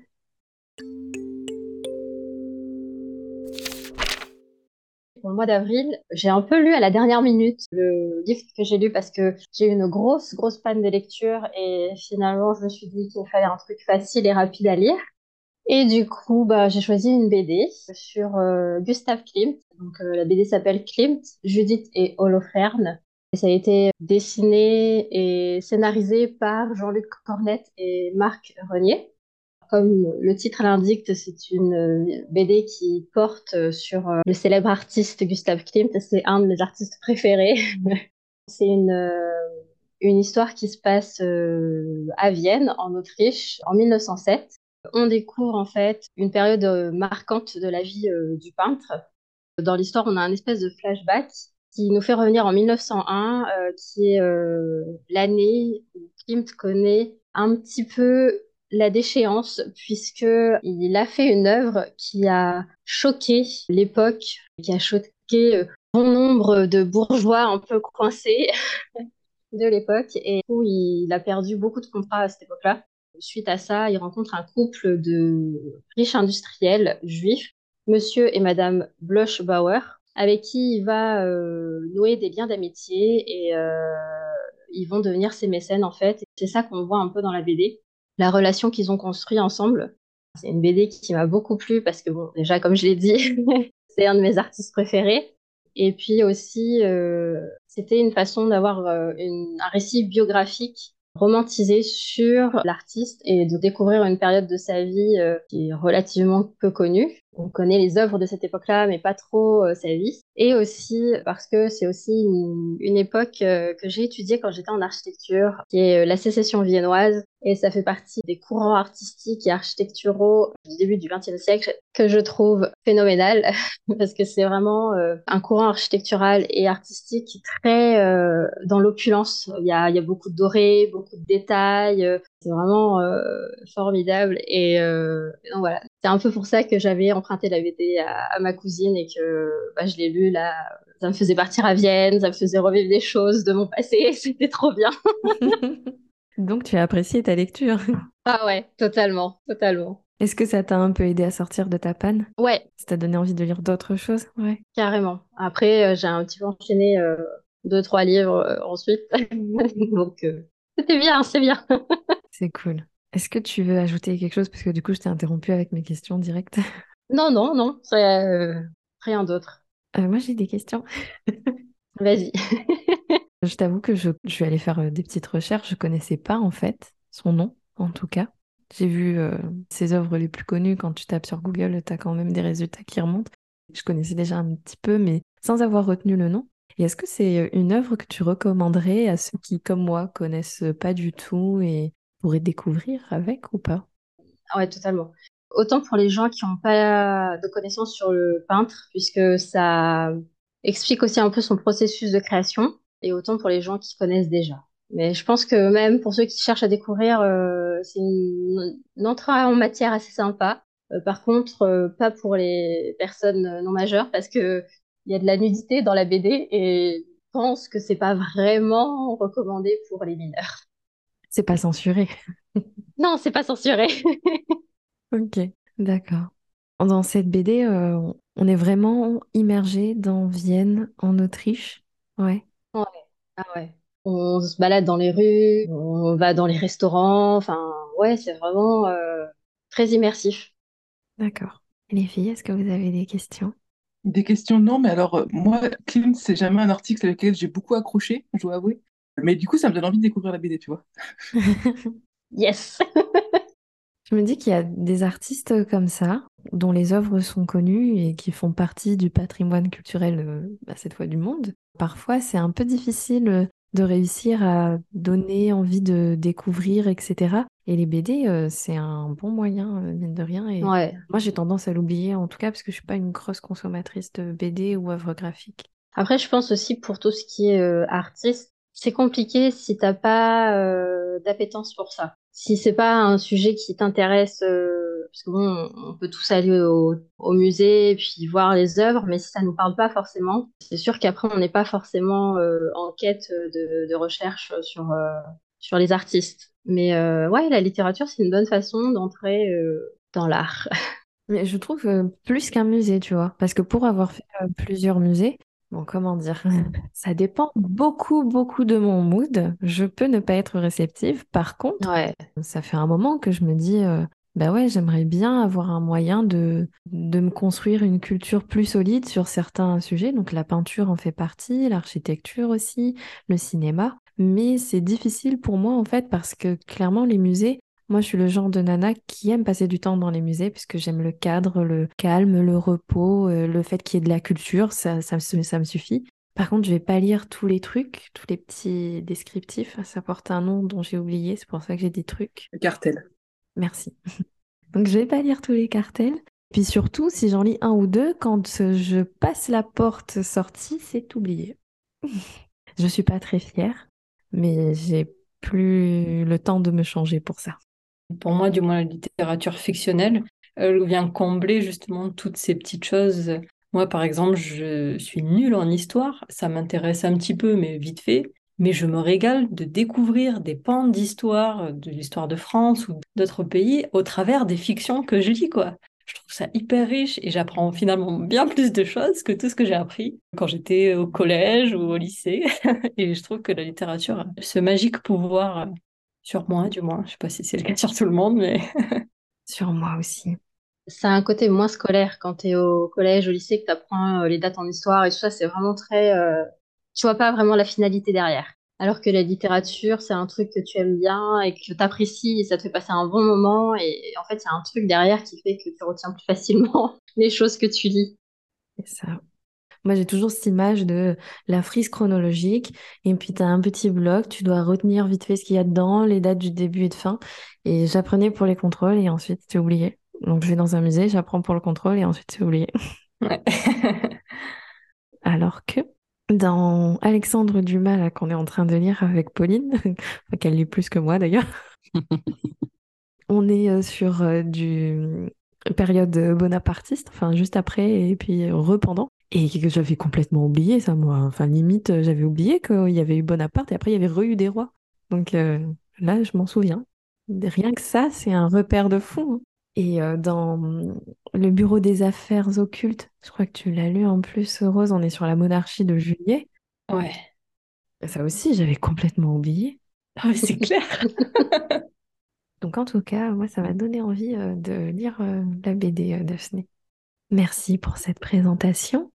Pour le mois d'avril, j'ai un peu lu à la dernière minute le livre que j'ai lu parce que j'ai eu une grosse panne de lecture et finalement, je me suis dit qu'il fallait un truc facile et rapide à lire. Et du coup, j'ai choisi une BD sur Gustav Klimt. Donc, la BD s'appelle Klimt, Judith et Holoferne. Et ça a été dessiné et scénarisé par Jean-Luc Cornette et Marc Renier. Comme le titre l'indique, c'est une BD qui porte sur le célèbre artiste Gustav Klimt. C'est un de mes artistes préférés. C'est une histoire qui se passe à Vienne, en Autriche, en 1907. On découvre en fait une période marquante de la vie du peintre. Dans l'histoire, on a un espèce de flashback qui nous fait revenir en 1901, qui est l'année où Klimt connaît un petit peu la déchéance, puisque il a fait une œuvre qui a choqué l'époque, qui a choqué bon nombre de bourgeois un peu coincés de l'époque. Et du coup, il a perdu beaucoup de contrats à cette époque-là. Suite à ça, il rencontre un couple de riches industriels juifs, monsieur et madame Bloch-Bauer, avec qui il va nouer des liens d'amitié et ils vont devenir ses mécènes en fait. Et c'est ça qu'on voit un peu dans la BD, la relation qu'ils ont construite ensemble. C'est une BD qui m'a beaucoup plu parce que bon, déjà comme je l'ai dit, c'est un de mes artistes préférés. Et puis aussi, c'était une façon d'avoir un récit biographique romantisé sur l'artiste et de découvrir une période de sa vie qui est relativement peu connue. On connaît les œuvres de cette époque-là, mais pas trop sa vie. Et aussi parce que c'est aussi une époque que j'ai étudiée quand j'étais en architecture, qui est la sécession viennoise. Et ça fait partie des courants artistiques et architecturaux du début du XXe siècle que je trouve phénoménal parce que c'est vraiment un courant architectural et artistique très dans l'opulence. Il y a beaucoup de doré, beaucoup de détails. C'est vraiment formidable. Et donc voilà, c'est un peu pour ça que j'avais emprunté la BD à ma cousine et que je l'ai lu là. Ça me faisait partir à Vienne, ça me faisait revivre des choses de mon passé. C'était trop bien. Donc, tu as apprécié ta lecture. Ah ouais, totalement, totalement. Est-ce que ça t'a un peu aidé à sortir de ta panne? Ouais, Ça t'a donné envie de lire d'autres choses? Ouais. carrément. Après, j'ai un petit peu enchaîné 2, 3 livres ensuite. Donc, c'était bien, c'est bien. C'est cool. Est-ce que tu veux ajouter quelque chose? Parce que du coup, je t'ai interrompu avec mes questions directes. Non, non, non, c'est rien d'autre. Moi, j'ai des questions. Vas-y. Je t'avoue que je suis allée faire des petites recherches. Je connaissais pas, en fait, son nom, en tout cas. J'ai vu ses œuvres les plus connues. Quand tu tapes sur Google, tu as quand même des résultats qui remontent. Je connaissais déjà un petit peu, mais sans avoir retenu le nom. Et est-ce que c'est une œuvre que tu recommanderais à ceux qui, comme moi, connaissent pas du tout et pourraient découvrir avec ou pas? Ah ouais, totalement. Autant pour les gens qui n'ont pas de connaissances sur le peintre, puisque ça explique aussi un peu son processus de création, et autant pour les gens qui connaissent déjà. Mais je pense que même pour ceux qui cherchent à découvrir, c'est une entrée en matière assez sympa. Par contre, pas pour les personnes non majeures, parce que il y a de la nudité dans la BD, et je pense que c'est pas vraiment recommandé pour les mineurs. C'est pas censuré. Non, c'est pas censuré. Ok, d'accord. Dans cette BD, on est vraiment immergé dans Vienne, en Autriche. Ouais, Ouais. Ah ouais. On se balade dans les rues, on va dans les restaurants, enfin, ouais, c'est vraiment très immersif. d'accord. Et les filles, est-ce que vous avez des questions? Des questions, non, mais alors, moi, Klimt, c'est jamais un article avec lequel j'ai beaucoup accroché, je dois avouer. Mais du coup, ça me donne envie de découvrir la BD, tu vois. Yes. Je me dis qu'il y a des artistes comme ça dont les œuvres sont connues et qui font partie du patrimoine culturel, cette fois du monde. Parfois, c'est un peu difficile de réussir à donner envie de découvrir, etc. Et les BD, c'est un bon moyen, mine de rien. Et Ouais. moi, j'ai tendance à l'oublier, en tout cas, parce que je suis pas une grosse consommatrice de BD ou œuvres graphiques. Après, je pense aussi pour tout ce qui est artiste, c'est compliqué si t'as pas d'appétence pour ça. Si c'est pas un sujet qui t'intéresse, parce que bon, on peut tous aller au musée et puis voir les œuvres, mais si ça nous parle pas forcément, c'est sûr qu'après on n'est pas forcément en quête de recherche sur les artistes. Mais ouais, la littérature, c'est une bonne façon d'entrer dans l'art. Mais je trouve plus qu'un musée, tu vois, parce que pour avoir fait plusieurs musées, bon, comment dire, ça dépend beaucoup, beaucoup de mon mood. Je peux ne pas être réceptive. Par contre, Ouais. ça fait un moment que je me dis, bah ouais, j'aimerais bien avoir un moyen de me construire une culture plus solide sur certains sujets. Donc la peinture en fait partie, l'architecture aussi, le cinéma. Mais c'est difficile pour moi en fait parce que clairement les musées, moi je suis le genre de nana qui aime passer du temps dans les musées puisque j'aime le cadre, le calme, le repos, le fait qu'il y ait de la culture, ça me suffit. Par contre, je vais pas lire tous les trucs, tous les petits descriptifs. Ça porte un nom dont j'ai oublié, c'est pour ça que j'ai dit trucs. Cartel. Merci. Donc, je vais pas lire tous les cartels. Puis surtout, si j'en lis un ou deux, quand je passe la porte sortie, c'est oublié. Je suis pas très fière, mais j'ai plus le temps de me changer pour ça. Pour moi, du moins, la littérature fictionnelle, elle vient combler justement toutes ces petites choses. Moi, par exemple, je suis nulle en histoire, ça m'intéresse un petit peu, mais vite fait. Mais je me régale de découvrir des pans d'histoire, de l'histoire de France ou d'autres pays, au travers des fictions que je lis, quoi. Je trouve ça hyper riche et j'apprends finalement bien plus de choses que tout ce que j'ai appris quand j'étais au collège ou au lycée. Et je trouve que la littérature a ce magique pouvoir sur moi, du moins. Je sais pas si c'est le cas sur tout le monde, mais Sur moi aussi. Ça a un côté moins scolaire quand tu es au collège, au lycée, que tu apprends les dates en histoire et tout ça, c'est vraiment très... tu vois pas vraiment la finalité derrière. Alors que la littérature, c'est un truc que tu aimes bien et que tu apprécies et ça te fait passer un bon moment. Et en fait, il y a un truc derrière qui fait que tu retiens plus facilement les choses que tu lis. C'est ça. Moi, j'ai toujours cette image de la frise chronologique, et puis tu as un petit bloc, tu dois retenir vite fait ce qu'il y a dedans, les dates du début et de fin. Et j'apprenais pour les contrôles, et ensuite c'est oublié. Donc je vais dans un musée, j'apprends pour le contrôle, et ensuite c'est oublié. ouais. Alors que dans Alexandre Dumas, là, qu'on est en train de lire avec Pauline, enfin, qu'elle lit plus que moi d'ailleurs, on est sur du période bonapartiste, enfin juste après et puis rependant. Et que j'avais complètement oublié ça, moi. Enfin, limite, j'avais oublié qu'il y avait eu Bonaparte et après, il y avait eu des rois. Donc là, je m'en souviens. Rien que ça, c'est un repère de fou, hein. Et dans le bureau des affaires occultes, je crois que tu l'as lu en plus, Rose, on est sur la monarchie de Juillet. Ouais. Ça aussi, j'avais complètement oublié. Ah ouais, c'est clair. Donc en tout cas, moi, ça m'a donné envie de lire la BD Daphné. Merci pour cette présentation.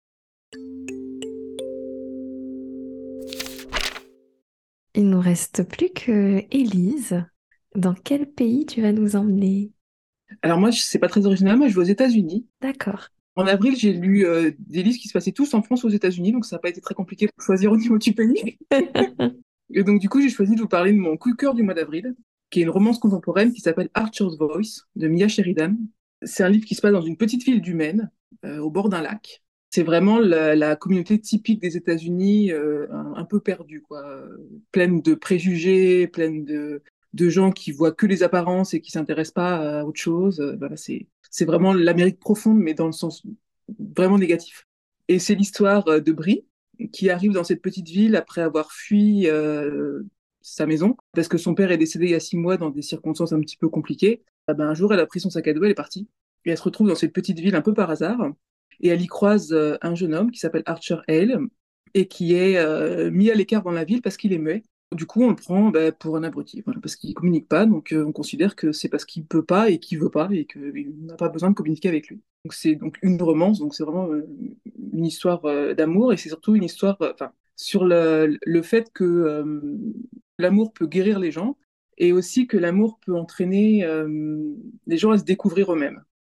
Il nous reste plus que Élise. Dans quel pays tu vas nous emmener? Alors moi, c'est pas très original, mais je vais aux États-Unis. D'accord. En avril, j'ai lu des livres qui se passaient tous en France ou aux États-Unis, donc ça n'a pas été très compliqué pour choisir au niveau du pays. Et donc du coup, j'ai choisi de vous parler de mon coup de cœur du mois d'avril, qui est une romance contemporaine qui s'appelle Archer's Voice de Mia Sheridan. C'est un livre qui se passe dans une petite ville du Maine, au bord d'un lac. C'est vraiment la communauté typique des États-Unis, un peu perdue, quoi, pleine de préjugés, pleine de gens qui voient que les apparences et qui s'intéressent pas à autre chose. Voilà, c'est vraiment l'Amérique profonde, mais dans le sens vraiment négatif. Et c'est l'histoire de Brie, qui arrive dans cette petite ville après avoir fui sa maison, parce que son père est décédé il y a 6 mois dans des circonstances un petit peu compliquées. Ah ben, un jour, elle a pris son sac à dos, elle est partie. Et elle se retrouve dans cette petite ville un peu par hasard. Et elle y croise un jeune homme qui s'appelle Archer Hale, et qui est mis à l'écart dans la ville parce qu'il est muet. Du coup, on le prend pour un abruti, voilà, parce qu'il communique pas. Donc, on considère que c'est parce qu'il peut pas et qu'il veut pas et qu'il n'a pas besoin de communiquer avec lui. Donc, c'est donc une romance. Donc, c'est vraiment une histoire d'amour et c'est surtout une histoire, enfin, sur le fait que l'amour peut guérir les gens et aussi que l'amour peut entraîner les gens à se découvrir eux-mêmes.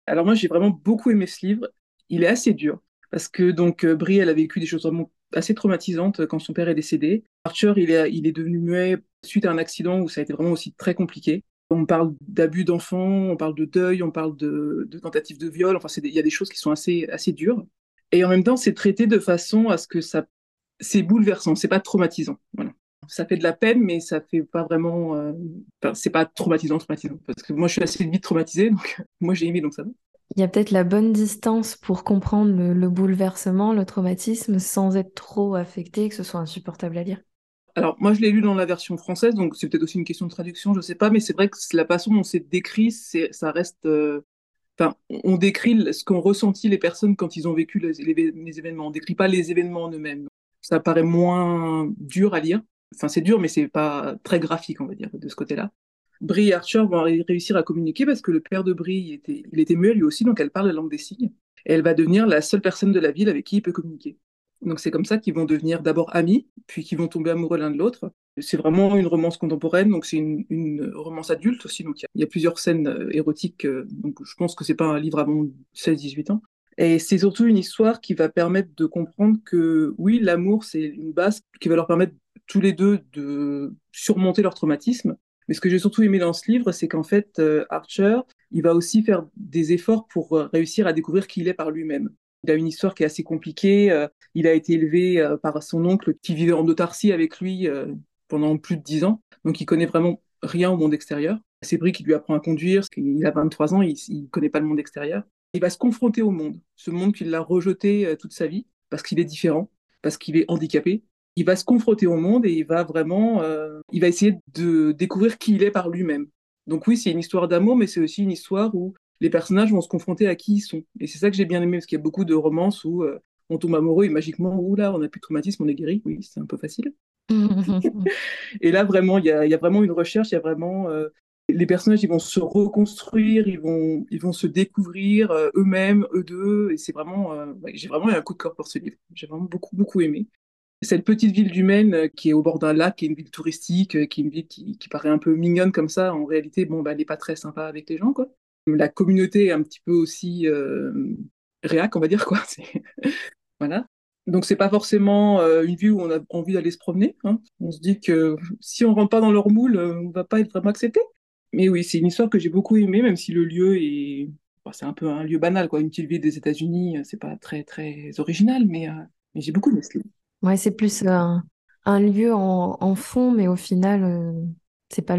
Alors moi, j'ai vraiment beaucoup aimé ce livre. Il est assez dur parce que donc Brie, elle a vécu des choses vraiment assez traumatisantes quand son père est décédé. Archer, il est devenu muet suite à un accident où ça a été vraiment aussi très compliqué. On parle d'abus d'enfants, on parle de deuil, on parle de tentatives de viol. Enfin, il y a des choses qui sont assez dures. Et en même temps, c'est traité de façon à ce que c'est bouleversant, c'est pas traumatisant. Voilà. Ça fait de la peine, mais ça fait pas vraiment. Enfin, c'est pas traumatisant. Parce que moi, je suis assez vite traumatisée, donc moi, j'ai aimé, donc ça va. Il y a peut-être la bonne distance pour comprendre le bouleversement, le traumatisme, sans être trop affecté, que ce soit insupportable à lire. Alors, moi, je l'ai lu dans la version française, donc c'est peut-être aussi une question de traduction, je sais pas, mais c'est vrai que la façon dont c'est décrit, ça reste. Enfin, on décrit ce qu'ont ressenti les personnes quand ils ont vécu les événements. On décrit pas les événements en eux-mêmes. Ça paraît moins dur à lire. Enfin, c'est dur, mais c'est pas très graphique, on va dire, de ce côté-là. Bree et Archer vont réussir à communiquer parce que le père de Bree, il était muet lui aussi, donc elle parle la langue des signes. Et elle va devenir la seule personne de la ville avec qui il peut communiquer. Donc c'est comme ça qu'ils vont devenir d'abord amis, puis qu'ils vont tomber amoureux l'un de l'autre. C'est vraiment une romance contemporaine, donc c'est une romance adulte aussi, donc il y a plusieurs scènes érotiques, donc je pense que c'est pas un livre avant 16-18 ans. Et c'est surtout une histoire qui va permettre de comprendre que oui, l'amour, c'est une base qui va leur permettre tous les deux de surmonter leur traumatisme. Mais ce que j'ai surtout aimé dans ce livre, c'est qu'en fait, Archer, il va aussi faire des efforts pour réussir à découvrir qui il est par lui-même. Il a une histoire qui est assez compliquée. Il a été élevé par son oncle qui vivait en autarcie avec lui pendant plus de 10 ans. Donc il connaît vraiment rien au monde extérieur. C'est Brie qui lui apprend à conduire, parce qu'il a 23 ans, il ne connaît pas le monde extérieur. Il va se confronter au monde, ce monde qu'il a rejeté toute sa vie, parce qu'il est différent, parce qu'il est handicapé. Il va se confronter au monde et il va vraiment, il va essayer de découvrir qui il est par lui-même. Donc oui, c'est une histoire d'amour, mais c'est aussi une histoire où les personnages vont se confronter à qui ils sont. Et c'est ça que j'ai bien aimé, parce qu'il y a beaucoup de romances où on tombe amoureux et magiquement, ouh là, on n'a plus de traumatisme, on est guéri. Oui, c'est un peu facile. Et là, vraiment, il y a vraiment une recherche, il y a vraiment. Les personnages, ils vont se reconstruire, ils vont se découvrir eux-mêmes, eux deux. Et c'est vraiment. Ouais, j'ai vraiment eu un coup de cœur pour ce livre. J'ai vraiment beaucoup aimé. Cette petite ville du Maine qui est au bord d'un lac, qui est une ville touristique, qui est une ville qui paraît un peu mignonne comme ça, en réalité, bon, bah, elle n'est pas très sympa avec les gens, quoi. La communauté est un petit peu aussi réac, on va dire, quoi. Voilà. Donc, c'est pas forcément une ville où on a envie d'aller se promener, hein. On se dit que si on rentre pas dans leur moule, on va pas être vraiment accepté. Mais oui, c'est une histoire que j'ai beaucoup aimée, même si le lieu est. Bon, c'est un peu un lieu banal, quoi. Une petite ville des États-Unis, c'est pas très original, mais j'ai beaucoup aimé ce livre. Ouais, c'est plus un lieu en fond, mais au final, c'est pas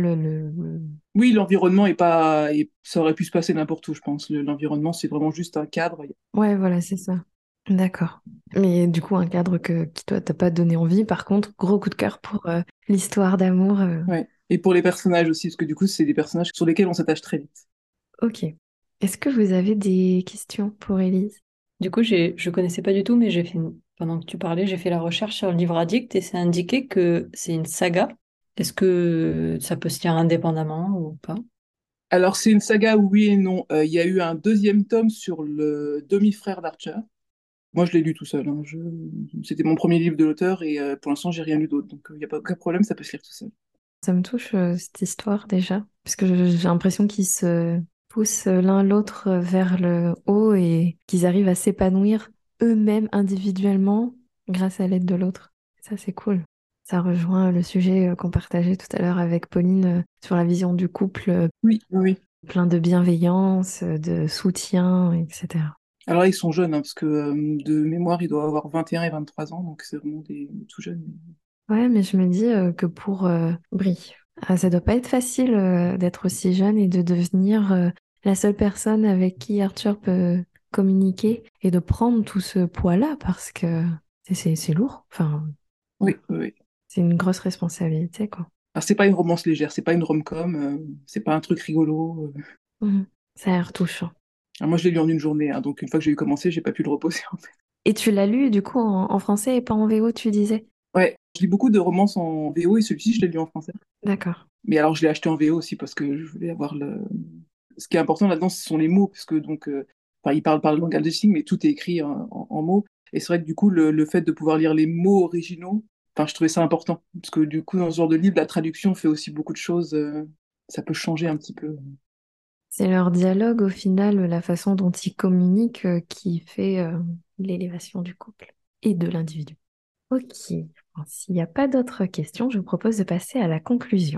Oui, l'environnement est pas. Ça aurait pu se passer n'importe où, je pense. L'environnement, c'est vraiment juste un cadre. Ouais, voilà, c'est ça. D'accord. Mais du coup, un cadre qui toi, t'as pas donné envie. Par contre, gros coup de cœur pour l'histoire d'amour. Ouais. Et pour les personnages aussi, parce que du coup, c'est des personnages sur lesquels on s'attache très vite. Ok. Est-ce que vous avez des questions pour Élise? Du coup, je connaissais pas du tout, mais pendant que tu parlais, j'ai fait la recherche sur le livre Addict et c'est indiqué que c'est une saga. Est-ce que ça peut se lire indépendamment ou pas? Alors, c'est une saga, oui et non. Il y a eu un deuxième tome sur le demi-frère d'Archer. Moi, je l'ai lu tout seul, hein. C'était mon premier livre de l'auteur et pour l'instant, j'ai rien lu d'autre. Donc, il n'y a pas aucun problème, ça peut se lire tout seul. Ça me touche cette histoire déjà, parce que j'ai l'impression qu'ils se poussent l'un l'autre vers le haut et qu'ils arrivent à s'épanouir eux-mêmes individuellement grâce à l'aide de l'autre. Ça, c'est cool. Ça rejoint le sujet qu'on partageait tout à l'heure avec Pauline sur la vision du couple, Oui, oui. plein de bienveillance, de soutien, etc. Alors là, ils sont jeunes, hein, parce que de mémoire, ils doivent avoir 21 et 23 ans, donc c'est vraiment des tout jeunes. Ouais, mais je me dis que pour Brie, ça doit pas être facile d'être aussi jeune et de devenir la seule personne avec qui Arthur peut communiquer et de prendre tout ce poids-là parce que c'est lourd. Enfin, Oui, oui, oui. c'est une grosse responsabilité, quoi. Alors, c'est pas une romance légère, c'est pas une rom-com, c'est pas un truc rigolo. Mhm. Ça a l'air touchant. Alors, moi, je l'ai lu en une journée, hein, donc une fois que j'ai eu commencé, j'ai pas pu le reposer, en fait. Et tu l'as lu du coup en français et pas en VO, tu disais? Ouais, je lis beaucoup de romances en VO et celui-ci, je l'ai lu en français. D'accord. Mais alors, je l'ai acheté en VO aussi parce que je voulais avoir le. Ce qui est important là-dedans, ce sont les mots, parce que donc, enfin, il parle par le langage des signes, mais tout est écrit en mots. Et c'est vrai que du coup, le fait de pouvoir lire les mots originaux, enfin, je trouvais ça important, parce que du coup, dans ce genre de livre, la traduction fait aussi beaucoup de choses. Ça peut changer un petit peu. C'est leur dialogue, au final, la façon dont ils communiquent, qui fait l'élévation du couple et de l'individu. Ok, bon, s'il n'y a pas d'autres questions, je vous propose de passer à la conclusion.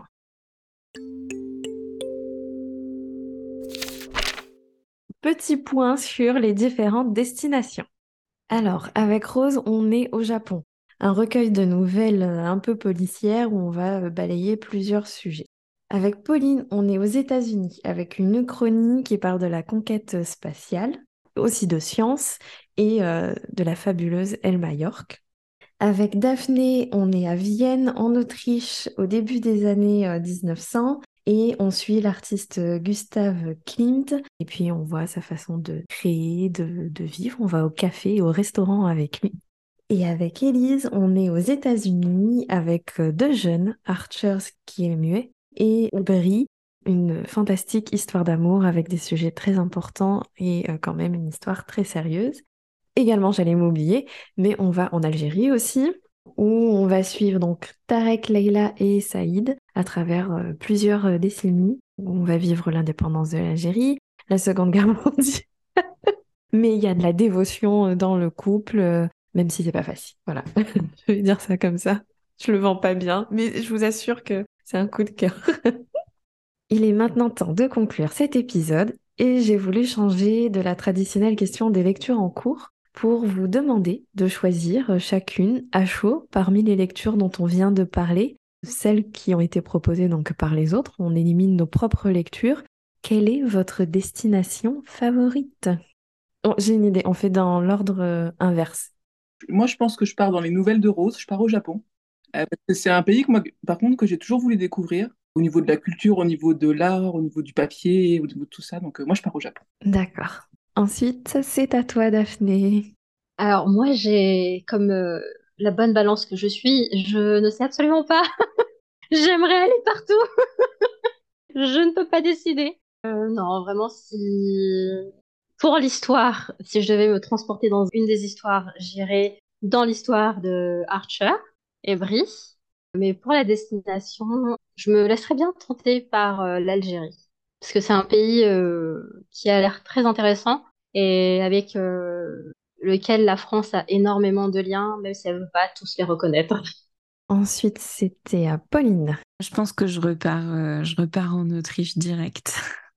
Petit point sur les différentes destinations. Alors, avec Rose, on est au Japon. Un recueil de nouvelles un peu policières où on va balayer plusieurs sujets. Avec Pauline, on est aux États-Unis, avec une uchronie qui parle de la conquête spatiale, aussi de science et de la fabuleuse Elma York. Avec Daphné, on est à Vienne, en Autriche, au début des années 1900, et on suit l'artiste Gustav Klimt, et puis on voit sa façon de créer, de vivre. On va au café et au restaurant avec lui. Et avec Élise, on est aux États-Unis avec deux jeunes, Archer qui est muet, et Brie, une fantastique histoire d'amour avec des sujets très importants et quand même une histoire très sérieuse. Également, j'allais m'oublier, mais on va en Algérie aussi, où on va suivre donc Tarek, Leila et Saïd à travers plusieurs décennies, où on va vivre l'indépendance de l'Algérie, la Seconde Guerre mondiale. Mais il y a de la dévotion dans le couple, même si c'est pas facile. Voilà, je vais dire ça comme ça. Je le vends pas bien, mais je vous assure que c'est un coup de cœur. Il est maintenant temps de conclure cet épisode et j'ai voulu changer de la traditionnelle question des lectures en cours pour vous demander de choisir chacune à chaud parmi les lectures dont on vient de parler, celles qui ont été proposées donc par les autres. On élimine nos propres lectures. Quelle est votre destination favorite? Oh, j'ai une idée, on fait dans l'ordre inverse. Moi, je pense que je pars dans les nouvelles de Rose, je pars au Japon. Parce que c'est un pays que moi, par contre, que j'ai toujours voulu découvrir, au niveau de la culture, au niveau de l'art, au niveau du papier, au niveau de tout ça. Donc, moi, je pars au Japon. D'accord. Ensuite, c'est à toi, Daphné. Alors moi, comme la bonne balance que je suis, je ne sais absolument pas. J'aimerais aller partout. Je ne peux pas décider. Non, vraiment, si pour l'histoire, si je devais me transporter dans une des histoires, j'irais dans l'histoire de Archer et Brice. Mais pour la destination, je me laisserais bien tenter par l'Algérie. Parce que c'est un pays qui a l'air très intéressant et avec lequel la France a énormément de liens, même si elle ne veut pas tous les reconnaître. Ensuite, c'était à Pauline. Je pense que je repars en Autriche direct.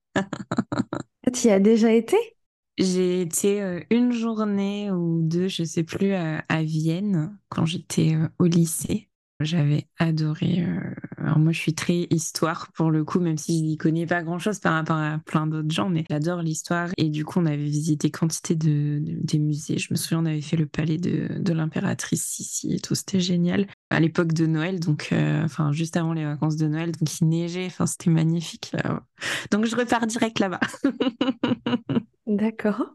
Tu y as déjà été? J'ai été une journée ou deux, je sais plus, à Vienne quand j'étais au lycée. J'avais adoré. Alors moi, je suis très histoire pour le coup, même si je n'y connais pas grand-chose par rapport à plein d'autres gens, mais j'adore l'histoire. Et du coup, on avait visité quantité des musées. Je me souviens, on avait fait le palais de l'impératrice Sissi et tout. C'était génial. À l'époque de Noël, donc, enfin, juste avant les vacances de Noël, donc il neigeait. Enfin, c'était magnifique. Donc, je repars direct là-bas. D'accord.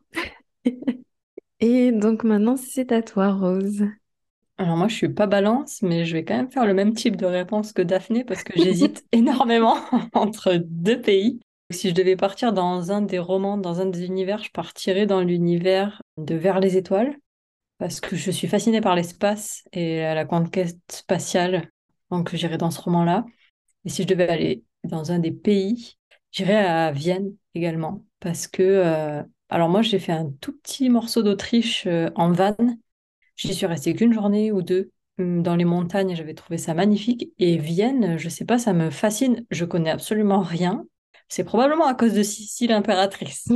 Et donc maintenant, c'est à toi, Rose. Alors moi, je suis pas balance, mais je vais quand même faire le même type de réponse que Daphné parce que j'hésite énormément entre deux pays. Si je devais partir dans un des romans, dans un des univers, je partirais dans l'univers de Vers les étoiles parce que je suis fascinée par l'espace et la conquête spatiale. Donc j'irais dans ce roman-là. Et si je devais aller dans un des pays, j'irais à Vienne également parce que alors moi, j'ai fait un tout petit morceau d'Autriche en van. J'y suis restée qu'une journée ou deux dans les montagnes, j'avais trouvé ça magnifique. Et Vienne, je sais pas, ça me fascine. Je connais absolument rien. C'est probablement à cause de Sissi l'impératrice.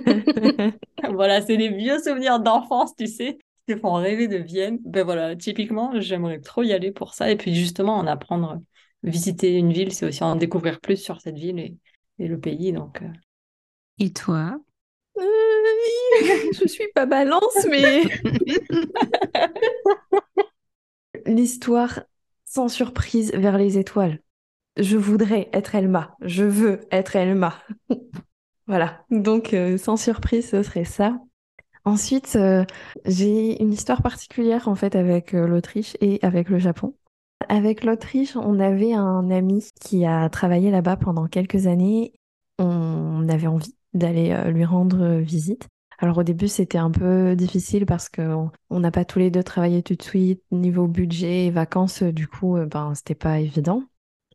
Voilà, c'est les vieux souvenirs d'enfance, tu sais, qui te font rêver de Vienne. Ben voilà, typiquement, j'aimerais trop y aller pour ça. Et puis justement, en apprendre, visiter une ville, c'est aussi en découvrir plus sur cette ville et le pays. Donc, Et toi? Je suis pas balance, mais l'histoire sans surprise vers les étoiles. Je voudrais être Elma. Je veux être Elma. Voilà. Donc, sans surprise, ce serait ça. Ensuite, j'ai une histoire particulière en fait avec l'Autriche et avec le Japon. Avec l'Autriche, on avait un ami qui a travaillé là-bas pendant quelques années. On avait envie d'aller lui rendre visite. Alors au début, c'était un peu difficile parce qu'on n'a pas tous les deux travaillé tout de suite, niveau budget et vacances, du coup, ben, c'était pas évident.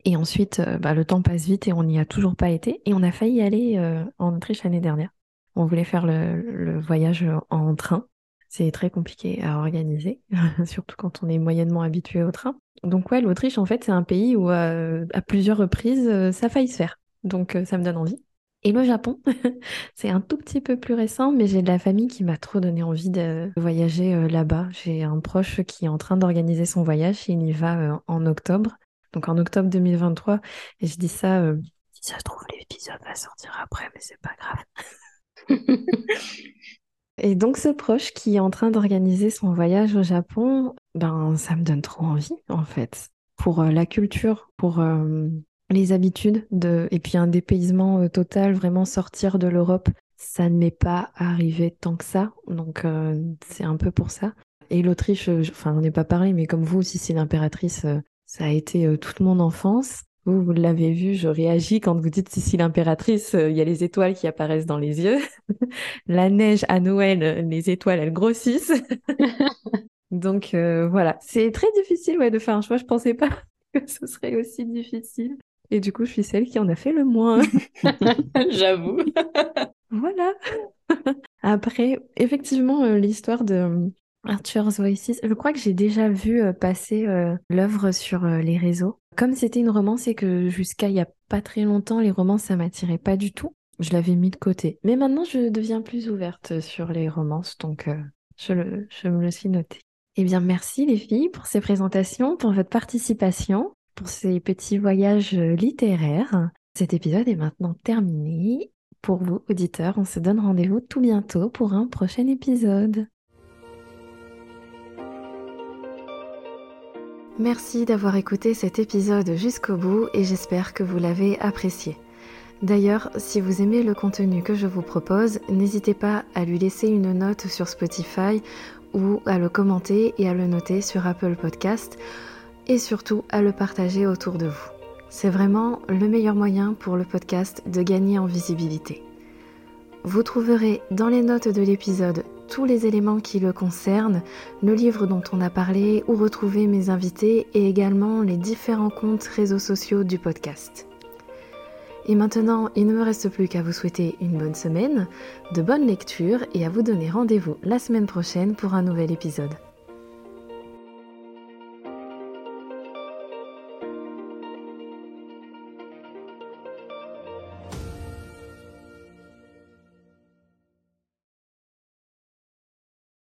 Et ensuite, le temps passe vite et on n'y a toujours pas été. Et on a failli aller en Autriche l'année dernière. On voulait faire le voyage en train. C'est très compliqué à organiser, surtout quand on est moyennement habitué au train. Donc ouais, l'Autriche, en fait, c'est un pays où à plusieurs reprises, ça a failli se faire. Donc ça me donne envie. Et le Japon, c'est un tout petit peu plus récent, mais j'ai de la famille qui m'a trop donné envie de voyager là-bas. J'ai un proche qui est en train d'organiser son voyage et il y va en octobre. Donc en octobre 2023. Et je dis ça, si ça se trouve, l'épisode va sortir après, mais c'est pas grave. Et donc ce proche qui est en train d'organiser son voyage au Japon, ça me donne trop envie en fait. Pour la culture, pour les habitudes, et puis un dépaysement total, vraiment sortir de l'Europe, ça ne m'est pas arrivé tant que ça. Donc c'est un peu pour ça. Et l'Autriche, on n'en est pas parlé, mais comme vous, si c'est l'impératrice, ça a été toute mon enfance. Vous l'avez vu, je réagis quand vous dites Sissi l'impératrice, il y a les étoiles qui apparaissent dans les yeux. La neige à Noël, les étoiles, elles grossissent. Donc voilà, c'est très difficile de faire un choix. Je pensais pas que ce serait aussi difficile. Et du coup, je suis celle qui en a fait le moins. J'avoue. Voilà. Après, effectivement, l'histoire de Arthur's Voices, je crois que j'ai déjà vu passer l'œuvre sur les réseaux. Comme c'était une romance et que jusqu'à il y a pas très longtemps, les romances, ça m'attirait pas du tout, je l'avais mis de côté. Mais maintenant, je deviens plus ouverte sur les romances, donc je me le suis noté. Eh bien, merci les filles pour ces présentations, pour votre participation, pour ces petits voyages littéraires. Cet épisode est maintenant terminé. Pour vous, auditeurs, on se donne rendez-vous tout bientôt pour un prochain épisode. Merci d'avoir écouté cet épisode jusqu'au bout et j'espère que vous l'avez apprécié. D'ailleurs, si vous aimez le contenu que je vous propose, n'hésitez pas à lui laisser une note sur Spotify ou à le commenter et à le noter sur Apple Podcast et surtout à le partager autour de vous. C'est vraiment le meilleur moyen pour le podcast de gagner en visibilité. Vous trouverez dans les notes de l'épisode tous les éléments qui le concernent, le livre dont on a parlé, où retrouver mes invités et également les différents comptes réseaux sociaux du podcast. Et maintenant, il ne me reste plus qu'à vous souhaiter une bonne semaine, de bonnes lectures et à vous donner rendez-vous la semaine prochaine pour un nouvel épisode.